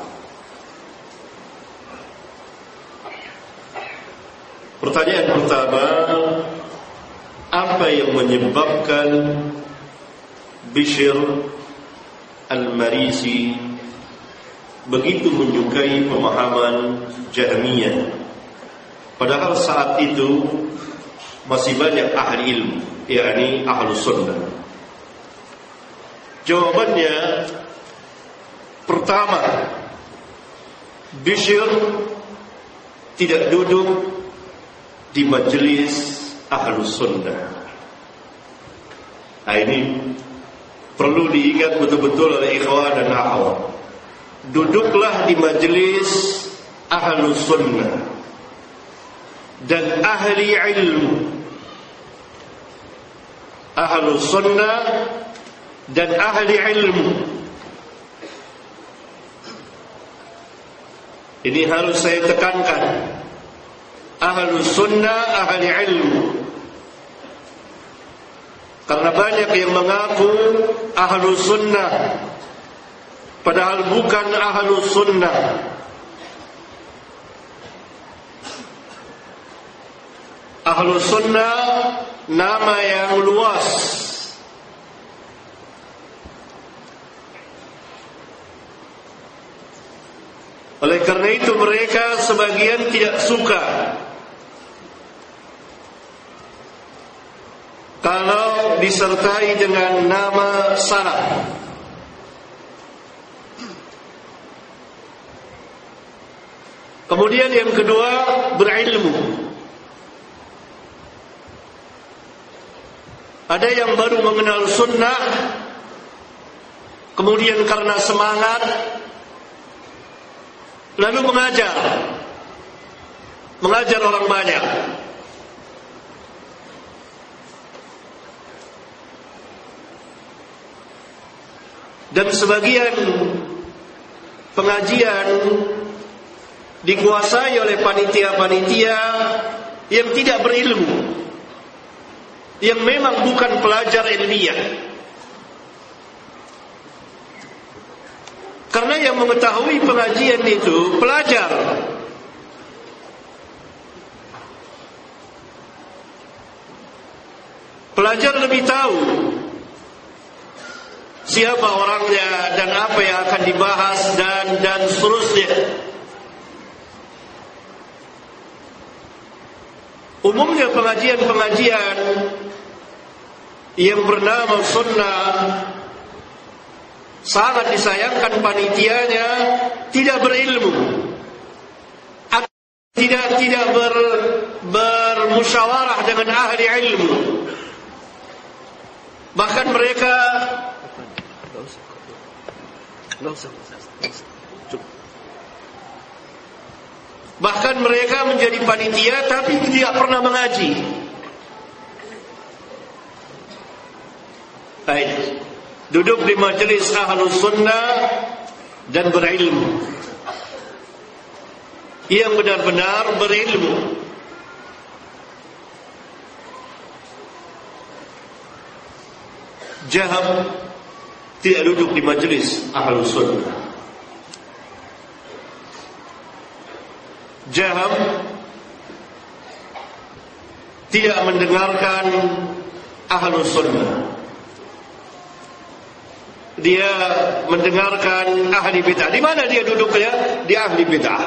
Pertanyaan pertama, apa yang menyebabkan Bishr Al-Marisi begitu menyukai pemahaman Jahmiyah, padahal saat itu masih banyak ahli ilmu, yakni Ahlus Sunnah? Jawabannya, pertama, Bishr tidak duduk di majelis Ahlus Sunnah. Nah, ini perlu diingat betul-betul oleh ikhwan dan akhwat. Duduklah di majelis Ahlus Sunnah dan ahli ilmu. Ahlus Sunnah dan ahli ilmu. Ini harus saya tekankan. Ahlus Sunnah, ahli ilmu. Karena banyak yang mengaku Ahlus Sunnah, padahal bukan Ahlus Sunnah. Ahlus Sunnah nama yang luas. Oleh karena itu mereka sebagian tidak suka kalau disertai dengan nama salaf. Kemudian yang kedua, berilmu. Ada yang baru mengenal sunnah, kemudian karena semangat lalu mengajar Mengajar orang banyak. Dan sebagian pengajian dikuasai oleh panitia-panitia yang tidak berilmu, yang memang bukan pelajar ilmiah. Karena yang mengetahui pengajian itu pelajar. Pelajar lebih tahu siapa orangnya dan apa yang akan dibahas dan dan seterusnya. Umumnya pengajian-pengajian yang bernama sunnah sangat disayangkan panitianya tidak berilmu, tidak tidak ber, bermusyawarah dengan ahli ilmu. Bahkan mereka bahkan mereka menjadi panitia tapi tidak pernah mengaji. Baik, duduk di majelis Ahlus Sunnah dan berilmu, yang benar-benar berilmu. Jaham tidak duduk di majelis Ahlus Sunnah. Jaham tidak mendengarkan Ahlus Sunnah. Dia mendengarkan ahli bid'ah. Di mana dia duduknya? Di ahli bid'ah.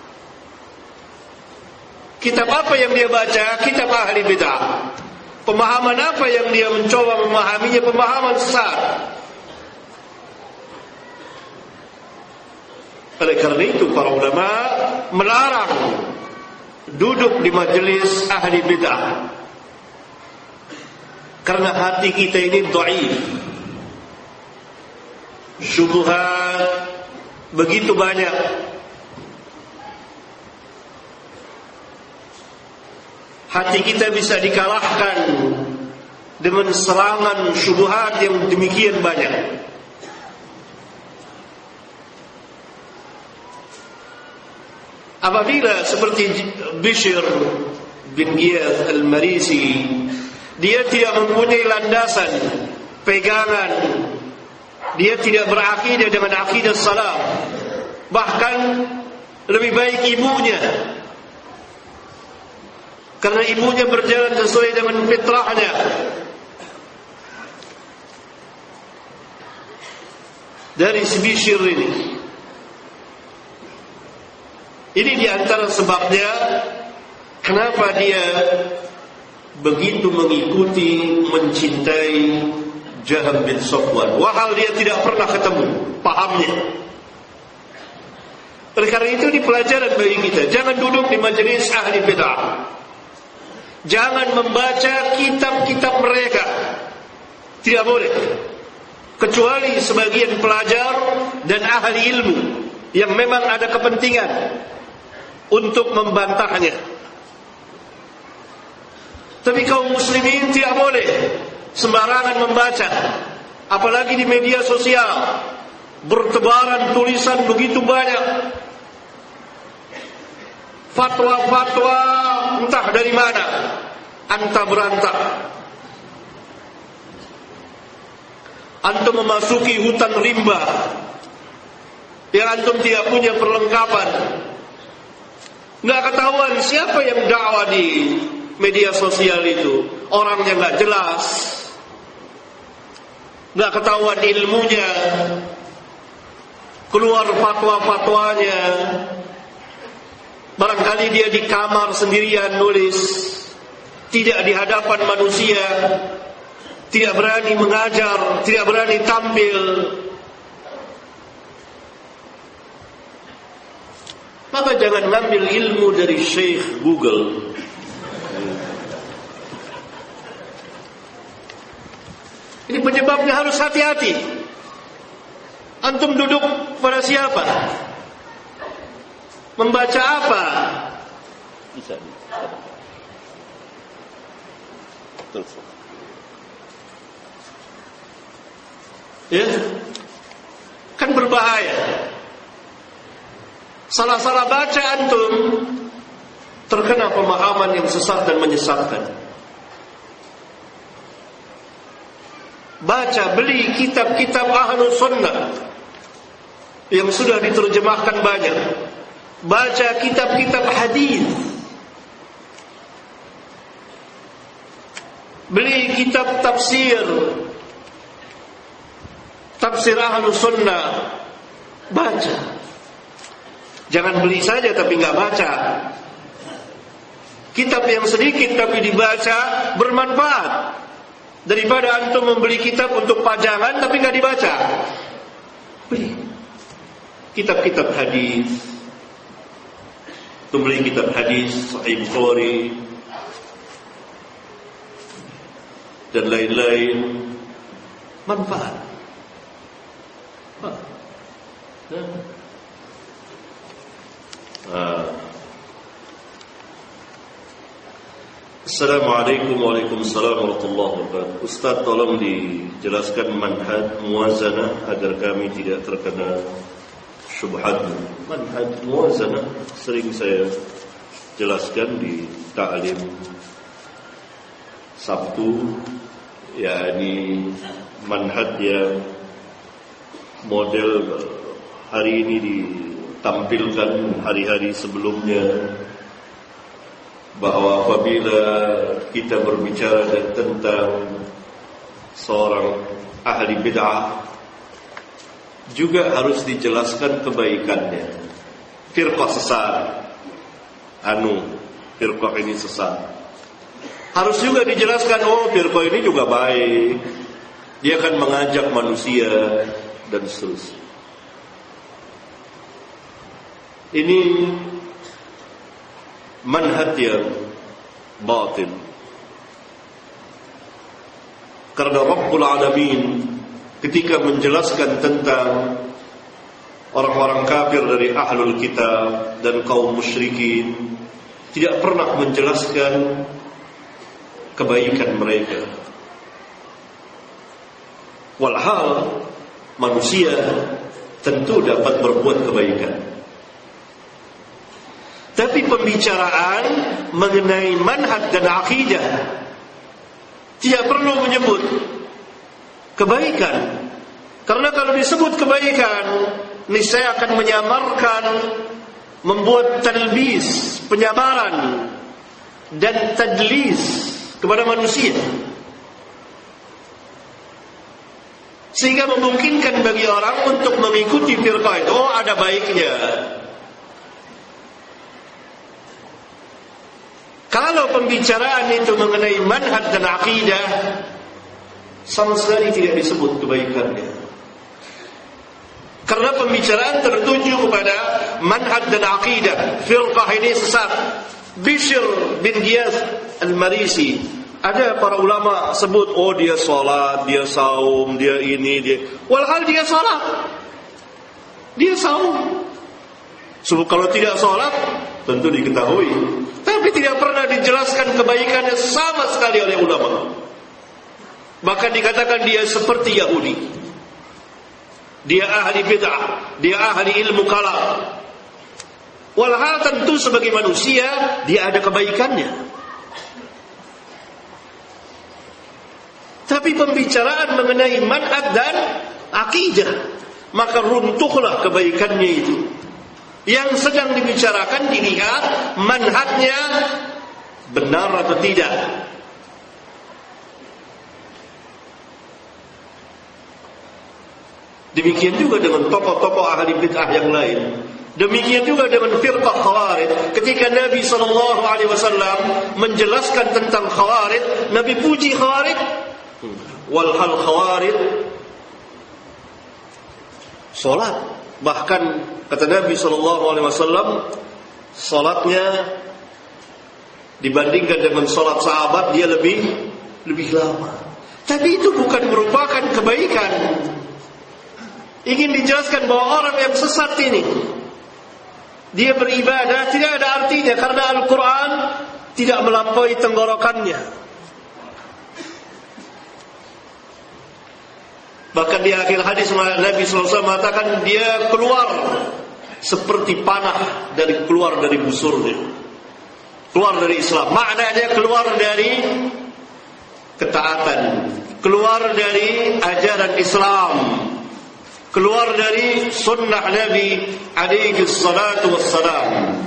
Kitab apa yang dia baca? Kitab ahli bid'ah. Pemahaman apa yang dia mencoba memahaminya? Pemahaman sesat. Oleh karena itu para ulama melarang duduk di majelis ahli bid'ah. Karena hati kita ini dhaif. Syubhat begitu banyak. Hati kita bisa dikalahkan dengan serangan syubhat yang demikian banyak. Apabila seperti Bishr bin Ghiyath al-Marisi, dia tidak mempunyai landasan pegangan, dia tidak berakidah dengan akidah salaf, bahkan lebih baik ibunya, karena ibunya berjalan sesuai dengan fitrahnya. Dari Bishr ini, ini diantara sebabnya kenapa dia begitu mengikuti, mencintai Jaham bin Safwan, wahal dia tidak pernah ketemu pahamnya. Oleh karena itu, di pelajaran bagi kita, jangan duduk di majelis ahli bid'ah, jangan membaca kitab-kitab mereka, tidak boleh, kecuali sebagian pelajar dan ahli ilmu yang memang ada kepentingan untuk membantahnya. Tapi kaum muslimin tidak boleh sembarangan membaca, apalagi di media sosial bertebaran tulisan begitu banyak, fatwa-fatwa entah dari mana, antah berantah. Antum memasuki hutan rimba yang antum tidak punya perlengkapan, nggak ketahuan siapa yang dakwah di media sosial itu, orangnya nggak jelas, nggak ketahuan ilmunya, keluar fatwa-fatwanya. Barangkali dia di kamar sendirian nulis, tidak di hadapan manusia, tidak berani mengajar, tidak berani tampil. Maka jangan ngambil ilmu dari Syekh Google. Ini penyebabnya harus hati-hati. Antum duduk pada siapa? Membaca apa? Bisa. Telepon. Ya, kan berbahaya. Salah-salah baca antum terkena pemahaman yang sesat dan menyesatkan. Baca, beli kitab-kitab Ahlus Sunnah yang sudah diterjemahkan banyak. Baca kitab-kitab hadis. Beli kitab tafsir, tafsir Ahlus Sunnah, baca. Jangan beli saja tapi nggak baca. Kitab yang sedikit tapi dibaca bermanfaat, daripada antum membeli kitab untuk pajangan tapi nggak dibaca. Beli kitab-kitab hadis, antum beli kitab hadis Sahih Bukhari dan lain-lain, manfaat. Ah. Assalamualaikum Waalaikumsalam warahmatullahi wabarakatuh. Ustaz, tolong dijelaskan manhaj muwazanah agar kami tidak terkena syubhat. Manhaj muwazanah sering saya jelaskan di ta'lim Sabtu, yakni manhaj yang model hari ini ditampilkan hari-hari sebelumnya, bahwa apabila kita berbicara tentang seorang ahli bid'ah juga harus dijelaskan kebaikannya. Firqah sesat, anu firqah ini sesat, harus juga dijelaskan, oh firqah ini juga baik, dia akan mengajak manusia dan seterusnya. Ini manhaj yang batil, karena Rabbul Alamin ketika menjelaskan tentang orang-orang kafir dari ahlul kitab dan kaum musyrikin, tidak pernah menjelaskan kebaikan mereka. Walhal manusia tentu dapat berbuat kebaikan. Tapi pembicaraan mengenai manhaj dan akidah tidak perlu menyebut kebaikan. Karena kalau disebut kebaikan, niscaya akan menyamarkan, membuat talbis, penyamaran dan tadlis kepada manusia, sehingga memungkinkan bagi orang untuk mengikuti firqah itu. Oh, ada baiknya. Kalau pembicaraan itu mengenai manhaj dan akidah, sama sekali tidak disebut kebaikannya. Karena pembicaraan tertuju kepada manhaj dan akidah. Firqah ini sesat. Bishr bin Giyas al-Marisi, ada para ulama sebut, oh dia salat, dia saum, dia ini, dia. Walhal dia salat, dia saum. Sebab kalau tidak salat tentu diketahui, tapi tidak pernah dijelaskan kebaikannya sama sekali oleh ulama. Bahkan dikatakan dia seperti Yahudi. Dia ahli bid'ah, dia ahli ilmu kalam. Walhal tentu sebagai manusia dia ada kebaikannya. Tapi pembicaraan mengenai manhaj dan akidah, maka runtuhlah kebaikannya itu. Yang sedang dibicarakan dilihat manhajnya benar atau tidak. Demikian juga dengan tokoh-tokoh ahli bid'ah yang lain. Demikian juga dengan firqah Khawarij. Ketika Nabi sallallahu alaihi wasallam menjelaskan tentang Khawarij, Nabi puji Khawarij. Walhal Khawarij salat, bahkan kata Nabi sallallahu alaihi wasallam, salatnya dibandingkan dengan salat sahabat dia lebih lebih lama. Tapi itu bukan merupakan kebaikan. Ingin dijelaskan bahwa orang yang sesat ini, dia beribadah tidak ada artinya karena Al-Quran tidak melampaui tenggorokannya. Bahkan di akhir hadis Nabi sallallahu alaihi wasallam mengatakan dia keluar seperti panah dari keluar dari busurnya, keluar dari Islam. Maknanya keluar dari ketaatan, keluar dari ajaran Islam, keluar dari sunnah Nabi alaihi salatu wassalam.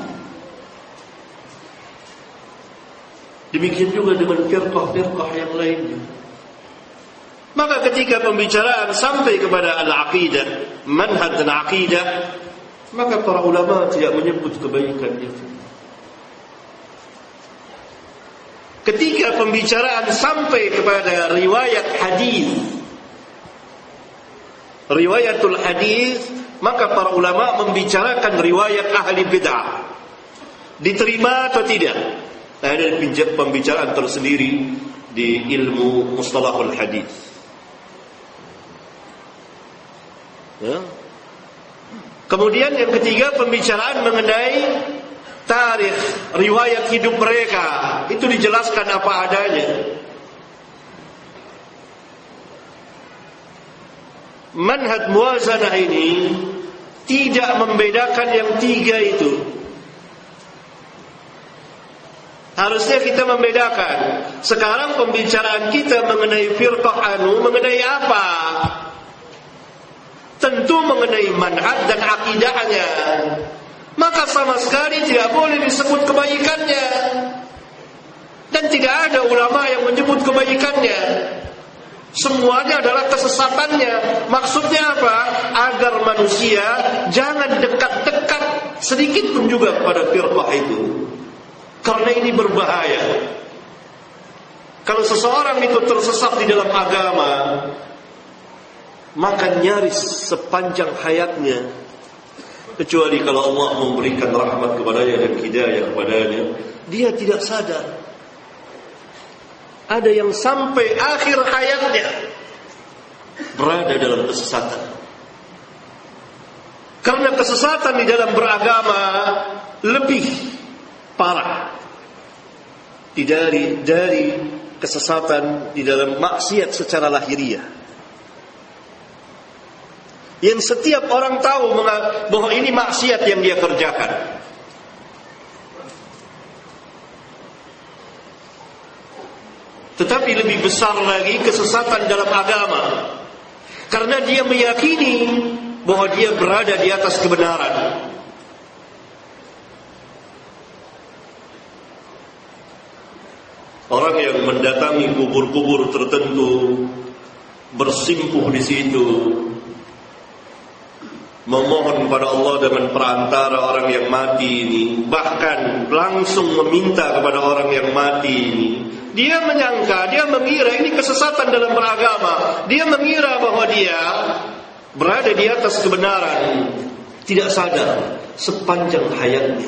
Demikian juga dengan firqah-firqah yang lainnya. Maka ketika pembicaraan sampai kepada al-aqidah, manhaj dan aqidah, maka para ulama tidak menyebut kebaikan itu. Ketika pembicaraan sampai kepada riwayat hadis, riwayatul hadis, maka para ulama membicarakan riwayat ahli bid'ah. Diterima atau tidak? Nah, ada pembicaraan tersendiri di ilmu mustalahul hadis. Ya. Kemudian yang ketiga, pembicaraan mengenai tarikh, riwayat hidup mereka. Itu dijelaskan apa adanya. Manhaj muwazanah ini tidak membedakan yang tiga itu. Harusnya kita membedakan. Sekarang pembicaraan kita mengenai firqah anu mengenai apa? Tentu mengenai manhaj dan akidahnya. Maka sama sekali tidak boleh disebut kebaikannya. Dan tidak ada ulama yang menyebut kebaikannya. Semuanya adalah kesesatannya. Maksudnya apa? Agar manusia jangan dekat-dekat sedikit pun juga kepada firqah itu. Karena ini berbahaya. Kalau seseorang itu tersesat di dalam agama, maka nyaris sepanjang hayatnya, kecuali kalau Allah memberikan rahmat kepadanya dan hidayah kepadanya, dia tidak sadar. Ada yang sampai akhir hayatnya berada dalam kesesatan. Karena kesesatan di dalam beragama lebih parah dari dari kesesatan di dalam maksiat secara lahiriah. Yang setiap orang tahu bahwa ini maksiat yang dia kerjakan. Tetapi lebih besar lagi kesesatan dalam agama, karena dia meyakini bahwa dia berada di atas kebenaran. Orang yang mendatangi kubur-kubur tertentu, bersimpuh di situ, memohon kepada Allah dengan perantara orang yang mati ini, bahkan langsung meminta kepada orang yang mati ini, dia menyangka, dia mengira ini kesesatan dalam beragama. Dia mengira bahwa dia berada di atas kebenaran, tidak sadar sepanjang hayatnya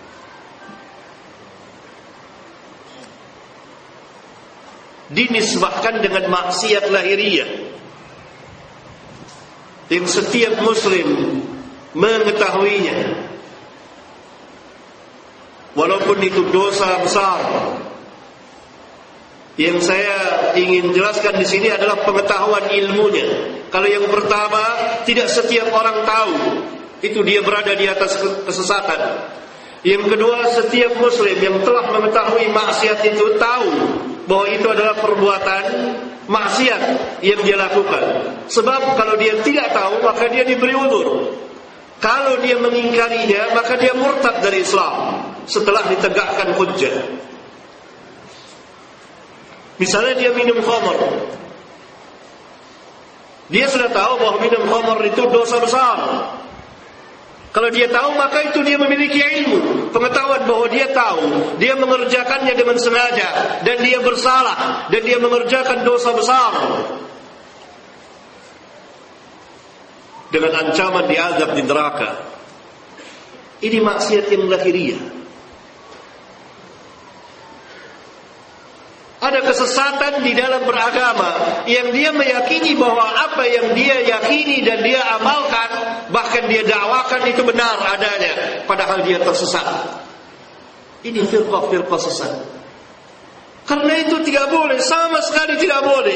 dinisbahkan dengan maksiat lahiriah yang setiap muslim mengetahuinya, walaupun itu dosa besar. Yang saya ingin jelaskan di sini adalah pengetahuan ilmunya. Kalau yang pertama, tidak setiap orang tahu itu dia berada di atas kesesatan. Yang kedua, setiap muslim yang telah mengetahui maksiat itu tahu bahwa itu adalah perbuatan maksiat yang dia lakukan. Sebab kalau dia tidak tahu, maka dia diberi uzur. Kalau dia mengingkarinya, maka dia murtad dari Islam setelah ditegakkan hujjah. Misalnya dia minum khamr, dia sudah tahu bahwa minum khamr itu dosa besar. Kalau dia tahu, maka itu dia memiliki ilmu, pengetahuan bahwa dia tahu, dia mengerjakannya dengan sengaja, dan dia bersalah, dan dia mengerjakan dosa besar, dengan ancaman diazab di neraka. Ini maksiat yang lahiriah. Ada kesesatan di dalam beragama yang dia meyakini bahwa apa yang dia yakini dan dia amalkan, bahkan dia dakwakan itu benar adanya, padahal dia tersesat. Ini firqah-firqah sesat. Karena itu tidak boleh, sama sekali tidak boleh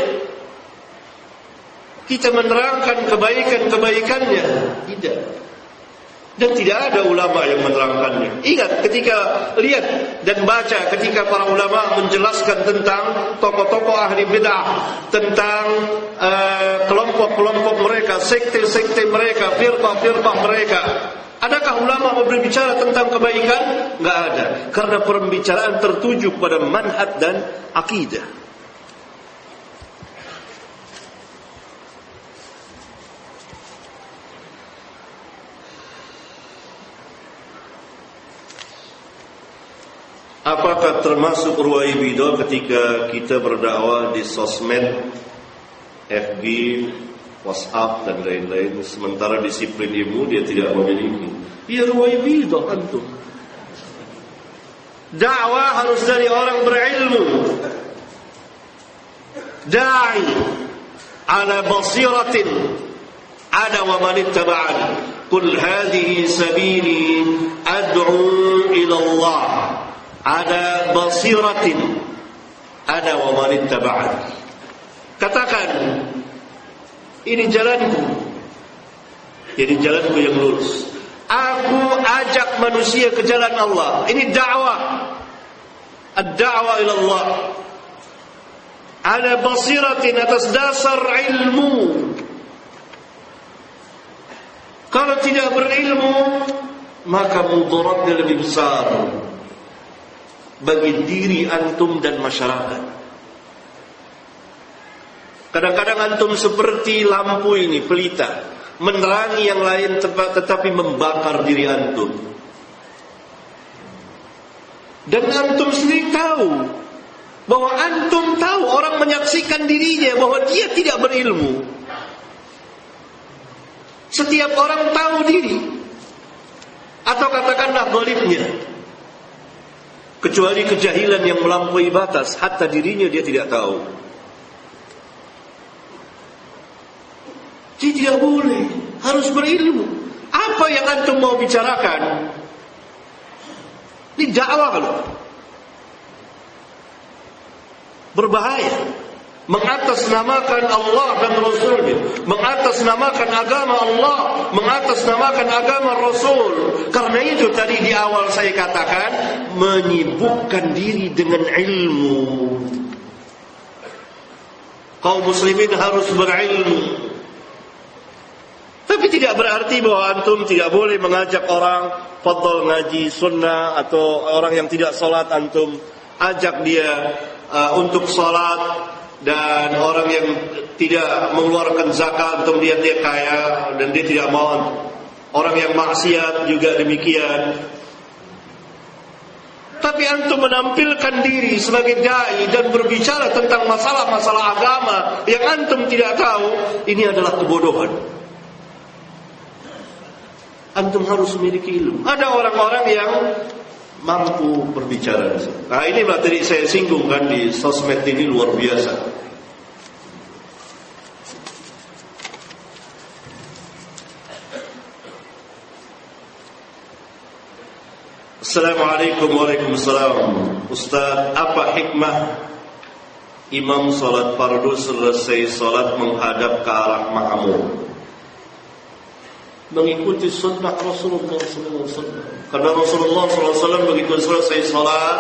kita menerangkan kebaikan-kebaikannya. Tidak. Dan tidak ada ulama yang menerangkannya. Ingat ketika lihat dan baca ketika para ulama menjelaskan tentang tokoh-tokoh ahli bid'ah, tentang uh, kelompok-kelompok mereka, sekte-sekte mereka, firqah-firqah mereka. Adakah ulama berbicara tentang kebaikan? Enggak ada. Karena pembicaraan tertuju pada manhaj dan akidah. Apakah termasuk ruwaibidah ketika kita berdakwah di sosmed, F B, WhatsApp dan lain-lain, sementara disiplin ilmu dia tidak memiliki? Ya ruwaibidah antum. Dakwah harus dari orang berilmu. Da'i ala basiratin ana wa man ittaba'ani. Qul hadhihi sabili ad'u ila Allah. Ada basiratin ada wa man ittaba'ani. Katakan, ini jalanku, jadi jalanku yang lurus. Aku ajak manusia ke jalan Allah. Ini dakwah, ad-da'wah ila Allah. Ada basiratin, atas dasar ilmu. Kalau tidak berilmu, maka mudaratnya lebih besar bagi diri antum dan masyarakat. Kadang-kadang antum seperti lampu ini, pelita, menerangi yang lain tetapi membakar diri antum. Dan antum sendiri tahu bahwa antum tahu orang menyaksikan dirinya bahwa dia tidak berilmu. Setiap orang tahu diri, atau katakanlah zalimnya. Kecuali kejahilan yang melampaui batas, hatta dirinya dia tidak tahu. Jadi tidak boleh, harus berilmu. Apa yang antum mau bicarakan? Ini dakwah loh. Berbahaya. Mengatasnamakan Allah dan Rasulnya, mengatasnamakan agama Allah, mengatasnamakan agama Rasul. Karena itu tadi di awal saya katakan, menyibukkan diri dengan ilmu. kaum muslimin harus berilmu. Tapi tidak berarti bahwa antum tidak boleh mengajak orang fadhal ngaji sunnah, atau orang yang tidak salat antum ajak dia uh, untuk salat, dan orang yang tidak mengeluarkan zakat antum lihat dia kaya dan dia tidak mau. Orang yang maksiat juga demikian. Tapi antum menampilkan diri sebagai dai dan berbicara tentang masalah-masalah agama yang antum tidak tahu, ini adalah kebodohan. Antum harus memiliki ilmu. Ada orang-orang yang mampu berbicara. Nah, ini tadi saya singgung kan, di sosmed ini luar biasa. Assalamualaikum warahmatullahi wabarakatuh. Ustaz, apa hikmah imam salat fardu selesai salat menghadap ke arah makmum? Mengikuti sunnah Rasulullah sallallahu alaihi wasallam. Karena Rasulullah sallallahu alaihi wasallam begitu selesai salat,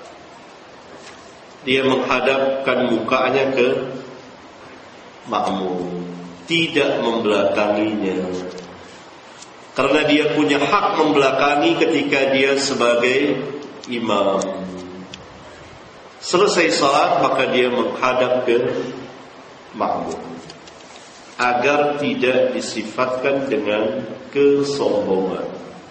dia menghadapkan mukanya ke makmum, tidak membelakanginya. Karena dia punya hak membelakangi ketika dia sebagai imam. Selesai salat maka dia menghadap ke makmum, agar tidak disifatkan dengan kesombongan.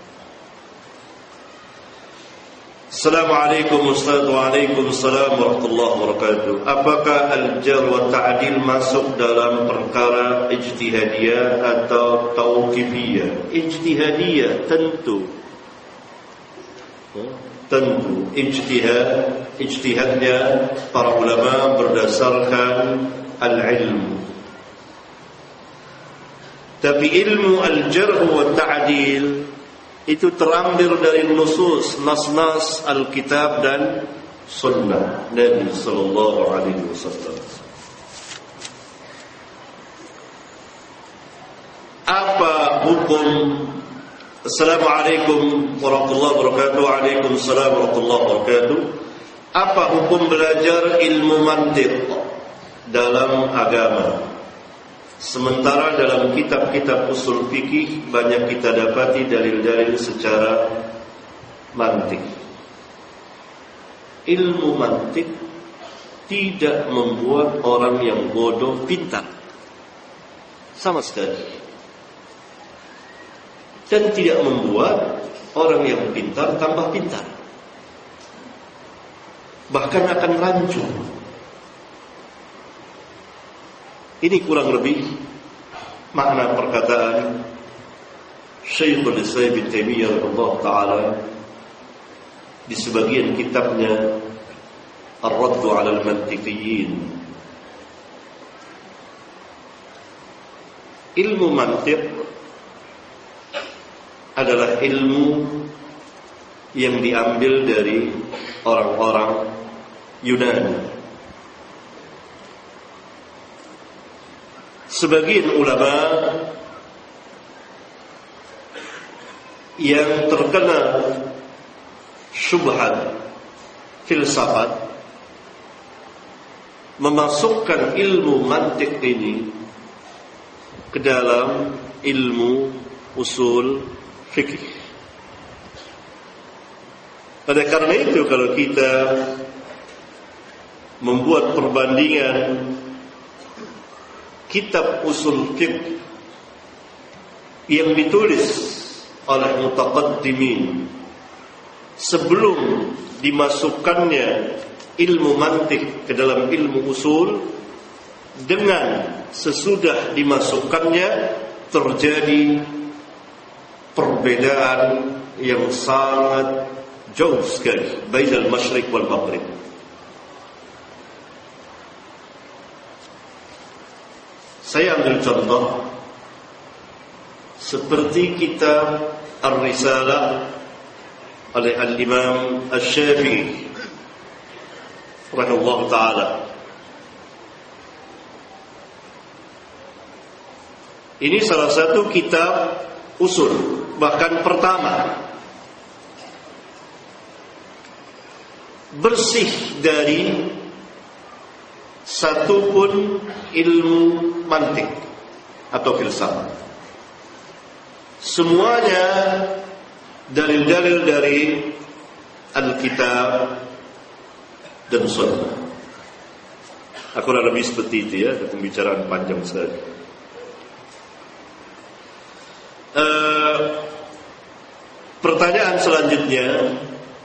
Assalamualaikum Ustaz. Waalaikumsalam warahmatullahi wabarakatuh. Apakah al-jar wa ta'dil masuk dalam perkara ijtihadiyah atau tauqifiyah? Ijtihadiyah tentu. Tentu ijtihad, ijtihadnya para ulama berdasarkan al-ilmu. Tapi ilmu al-jarh wa ta'dil itu terambil dari nusus, nas-nas Alkitab dan sunnah Nabi sallallahu alaihi wasallam. Apa hukum? Assalamualaikum warahmatullahi wabarakatuh. Waalaikumsalam warahmatullahi wabarakatuh. Apa hukum belajar ilmu mantiq dalam agama? Sementara dalam kitab-kitab usul fikih banyak kita dapati dalil-dalil secara mantik. Ilmu mantik tidak membuat orang yang bodoh pintar sama sekali, dan tidak membuat orang yang pintar tambah pintar, bahkan akan rancu. Ini kurang lebih makna perkataan Syekhul Islam Ibnu Taimiyah rahimahullah taala di sebagian kitabnya Ar-Radd 'ala al-Mantiqiyyin. Ilmu mantiq adalah ilmu yang diambil dari orang-orang Yunani. Sebagian ulama yang terkena syubhat filsafat memasukkan ilmu mantiq ini ke dalam ilmu usul fikih. Oleh karena itu, kalau kita membuat perbandingan kitab usul fiqh yang ditulis oleh mutaqaddimin sebelum dimasukkannya ilmu mantiq ke dalam ilmu usul, dengan sesudah dimasukkannya terjadi perbedaan yang sangat jauh sekali bainal masyriq wal maghrib. Saya ambil contoh seperti kitab Ar-Risalah oleh Al-Imam Asy-Syafi'i rahimahullah ta'ala. Ini salah satu kitab usul, bahkan pertama, bersih dari satupun ilmu mantik atau filsafat. Semuanya dalil-dalil dari Alkitab dan Sunnah. Aku kurang lebih seperti itu ya, ada pembicaraan panjang sekali. Uh, pertanyaan selanjutnya,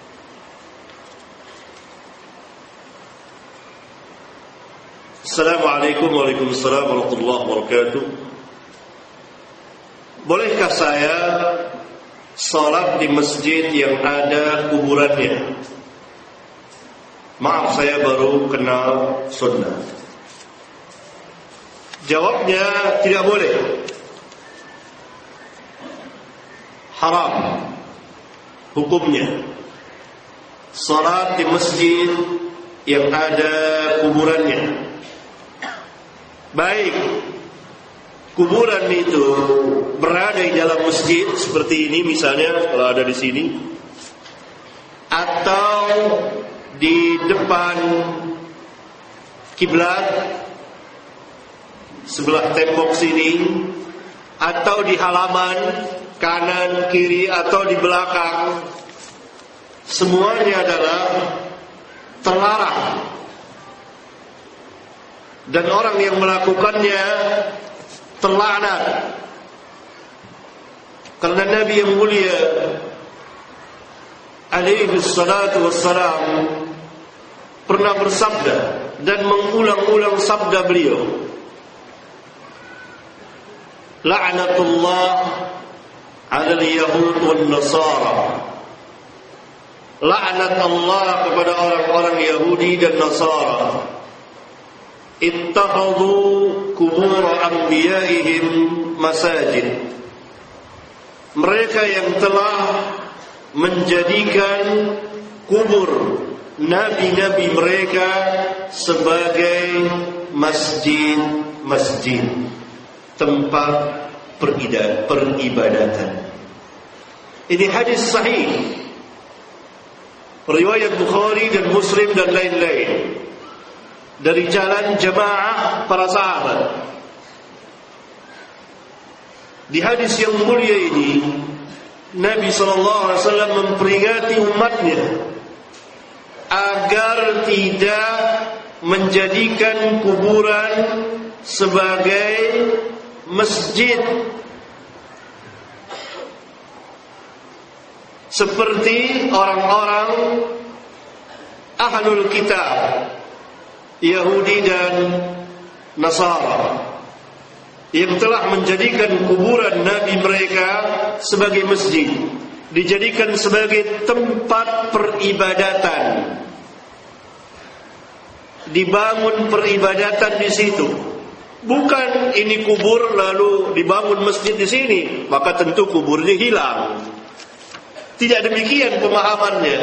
Assalamualaikum warahmatullahi wabarakatuh. Bolehkah saya salat di masjid yang ada kuburannya? Maaf, saya baru kenal sunnah. Jawabnya tidak boleh. Haram hukumnya salat di masjid yang ada kuburannya. Baik kuburan itu berada di dalam masjid seperti ini misalnya, kalau ada di sini, atau di depan kiblat sebelah tembok sini, atau di halaman kanan kiri atau di belakang, semuanya adalah terlarang. Dan orang yang melakukannya terlaknat. Karena Nabi yang mulia alaihi salatu wassalam pernah bersabda dan mengulang-ulang sabda beliau, la'natullah 'ala al-yahud wan nasara. Laknat Allah kepada orang-orang Yahudi dan Nasara. Ittakhadhu kubur anbiya'ihim masajid. Mereka yang telah menjadikan kubur nabi-nabi mereka sebagai masjid-masjid, tempat peribadatan. Ini hadis sahih, riwayat Bukhari dan Muslim dan lain-lain, dari jalan jamaah para sahabat. Di hadis yang mulia ini, Nabi sallallahu alaihi wasallam memperingati umatnya agar tidak menjadikan kuburan sebagai masjid, seperti orang-orang ahlul kitab, Yahudi dan Nasara, yang telah menjadikan kuburan nabi mereka sebagai masjid, dijadikan sebagai tempat peribadatan, dibangun peribadatan di situ. Bukan ini kubur lalu dibangun masjid di sini, maka tentu kuburnya hilang. Tidak demikian pemahamannya.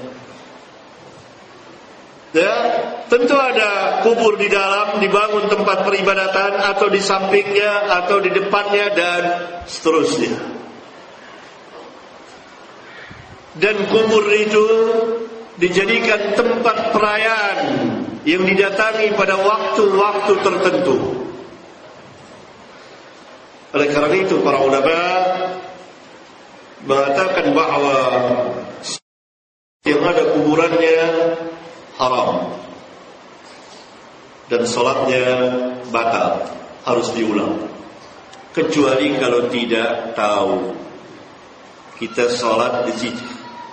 Ya, tentu ada kubur di dalam, dibangun tempat peribadatan, atau di sampingnya, atau di depannya, dan seterusnya. Dan kubur itu dijadikan tempat perayaan yang didatangi pada waktu-waktu tertentu. Oleh karena itu para ulama mengatakan bahwa yang ada kuburannya haram dan salatnya batal, harus diulang. Kecuali kalau tidak tahu kita salat di situ,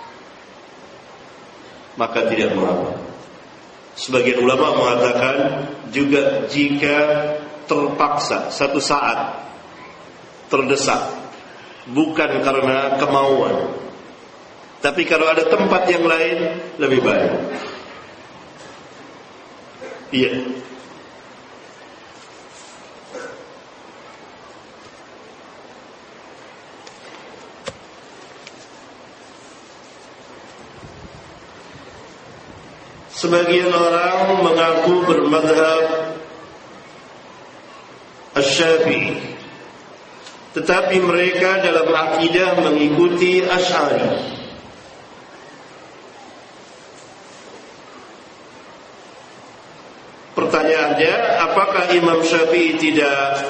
maka tidak mengapa. Sebagian ulama mengatakan juga jika terpaksa satu saat terdesak, bukan karena kemauan, tapi kalau ada tempat yang lain lebih baik. Iya. Sebagian orang mengaku bermadhab Asy-Syafi'i, tetapi mereka dalam akidah mengikuti Asy'ari. Pertanyaan Apakah Imam Syafi'i tidak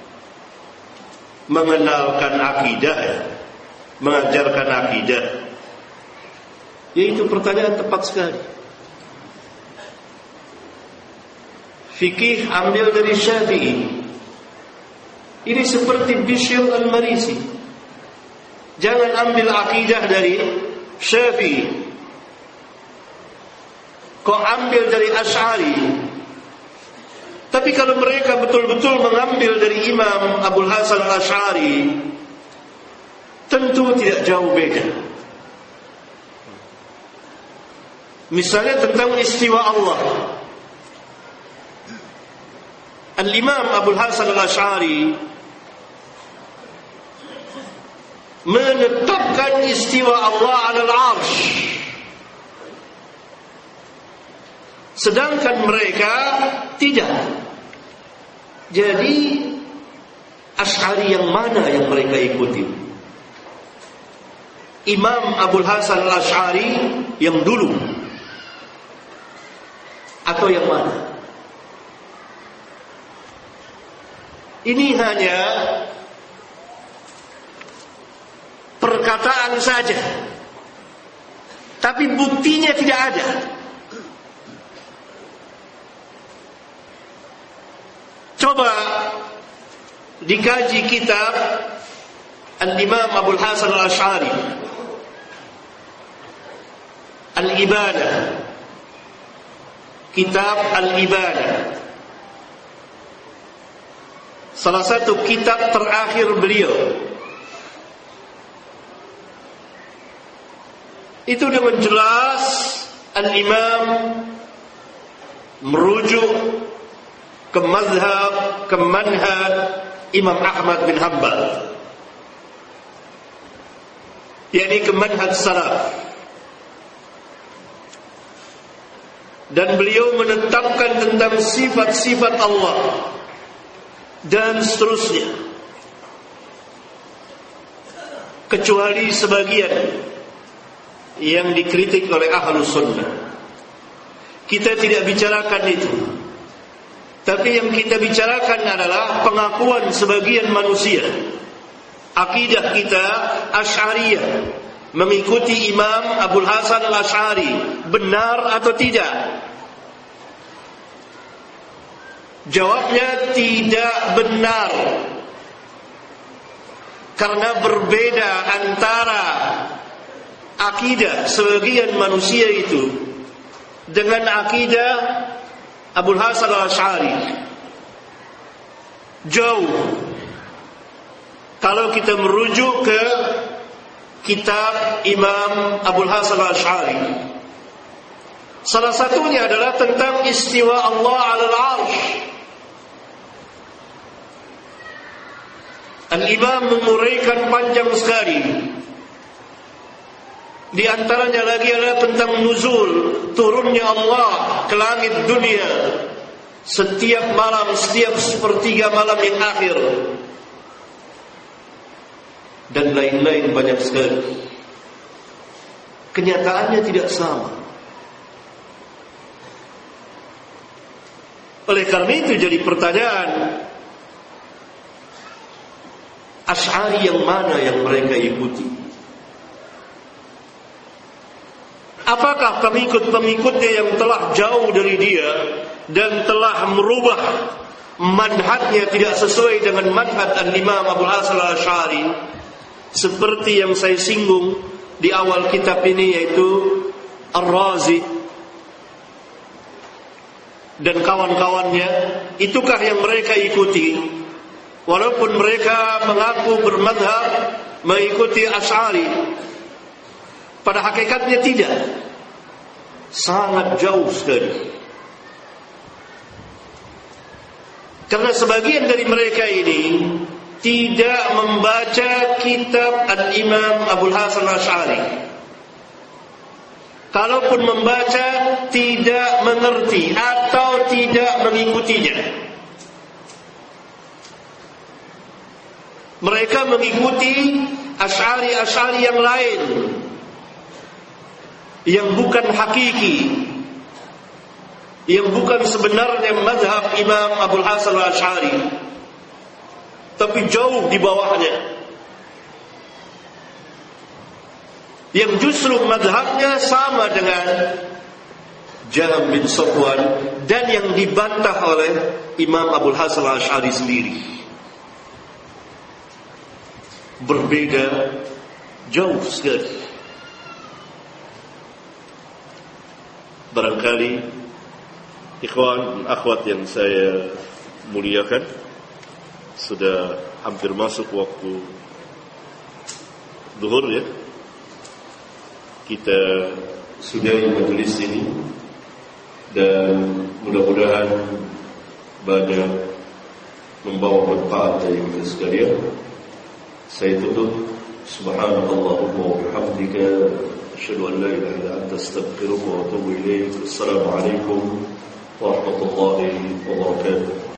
mengenalkan akidah, ya? Mengajarkan akidah? Ya, itu pertanyaan tepat sekali. Fikih ambil dari Syafi'i. Ini seperti Bishr al-Marisi. Jangan ambil akidah dari Syafi'i, kau ambil dari Asy'ari. Tapi kalau mereka betul-betul mengambil dari Imam Abul Hasan al-Asy'ari, tentu tidak jauh beda. Misalnya tentang istiwa Allah, Al-Imam Abul Hasan al-Asy'ari menetapkan istiwa Allah alal arsh, sedangkan mereka tidak. Jadi Asy'ari yang mana yang mereka ikuti? Imam Abul Hasan al-Asy'ari yang dulu atau yang mana? Ini hanya perkataan saja, tapi buktinya tidak ada. Coba dikaji kitab Al-Imam Abul Hasan al-Asy'ari, Al-Ibadah, kitab Al-Ibadah, salah satu kitab terakhir beliau. Itu dengan jelas Al-Imam merujuk ke mazhab, ke manhaj Imam Ahmad bin Hanbal, yakni ke manhaj salaf. Dan beliau menetapkan tentang sifat-sifat Allah dan seterusnya, kecuali sebagian yang dikritik oleh Ahlus Sunnah. Kita tidak bicarakan itu, tapi yang kita bicarakan adalah pengakuan sebagian manusia. Akidah kita Asy'ariyah, mengikuti Imam Abul Hasan al-Asy'ari, benar atau tidak? Jawabnya tidak benar, karena berbeda antara akidah sebagian manusia itu dengan akidah Abul Hasan al-Asy'ari. Jauh. Kalau kita merujuk ke kitab Imam Abul Hasan al-Asy'ari, salah satunya adalah tentang istiwa Allah alal arsh. Al-Imam menguraikan panjang sekali. Di antaranya lagi adalah tentang nuzul, turunnya Allah ke langit dunia setiap malam, setiap sepertiga malam yang akhir, dan lain-lain banyak sekali. Kenyataannya tidak sama. Oleh karena itu jadi pertanyaan, Asy'ari yang mana yang mereka ikuti? Apakah pengikut-pengikutnya yang telah jauh dari dia dan telah merubah manhajnya tidak sesuai dengan manhaj Al-Imam Abul Hasan al-Asy'ari, seperti yang saya singgung di awal kitab ini, yaitu Ar-Razi dan kawan-kawannya? Itukah yang mereka ikuti? Walaupun mereka mengaku bermadhab mengikuti Asy'ari, pada hakikatnya tidak. Sangat jauh sekali. Karena sebagian dari mereka ini tidak membaca kitab Al-Imam Abul Hasan al-Asy'ari. Kalaupun membaca, tidak mengerti atau tidak mengikutinya. Mereka mengikuti Asy'ari-Asy'ari yang lain, yang bukan hakiki, yang bukan sebenarnya mazhab Imam Abul Hasan Al-Asy'ari, tapi jauh di bawahnya, yang justru mazhabnya sama dengan Jahm bin Safwan dan yang dibantah oleh Imam Abul Hasan Al-Asy'ari sendiri. Berbeda jauh sekali. Barangkali ikhwan dan akhwat yang saya muliakan, sudah hampir masuk waktu zuhur ya. Kita sudahi majlis ini dan mudah-mudahan banyak membawa manfaat dari kita sekalian. Saya tutup, subhanallahumma wa bihamdika, asyhadu an la ilaha illa anta, astaghfiruka wa atubu ilaik. Assalamualaikum warahmatullahi wabarakatuh.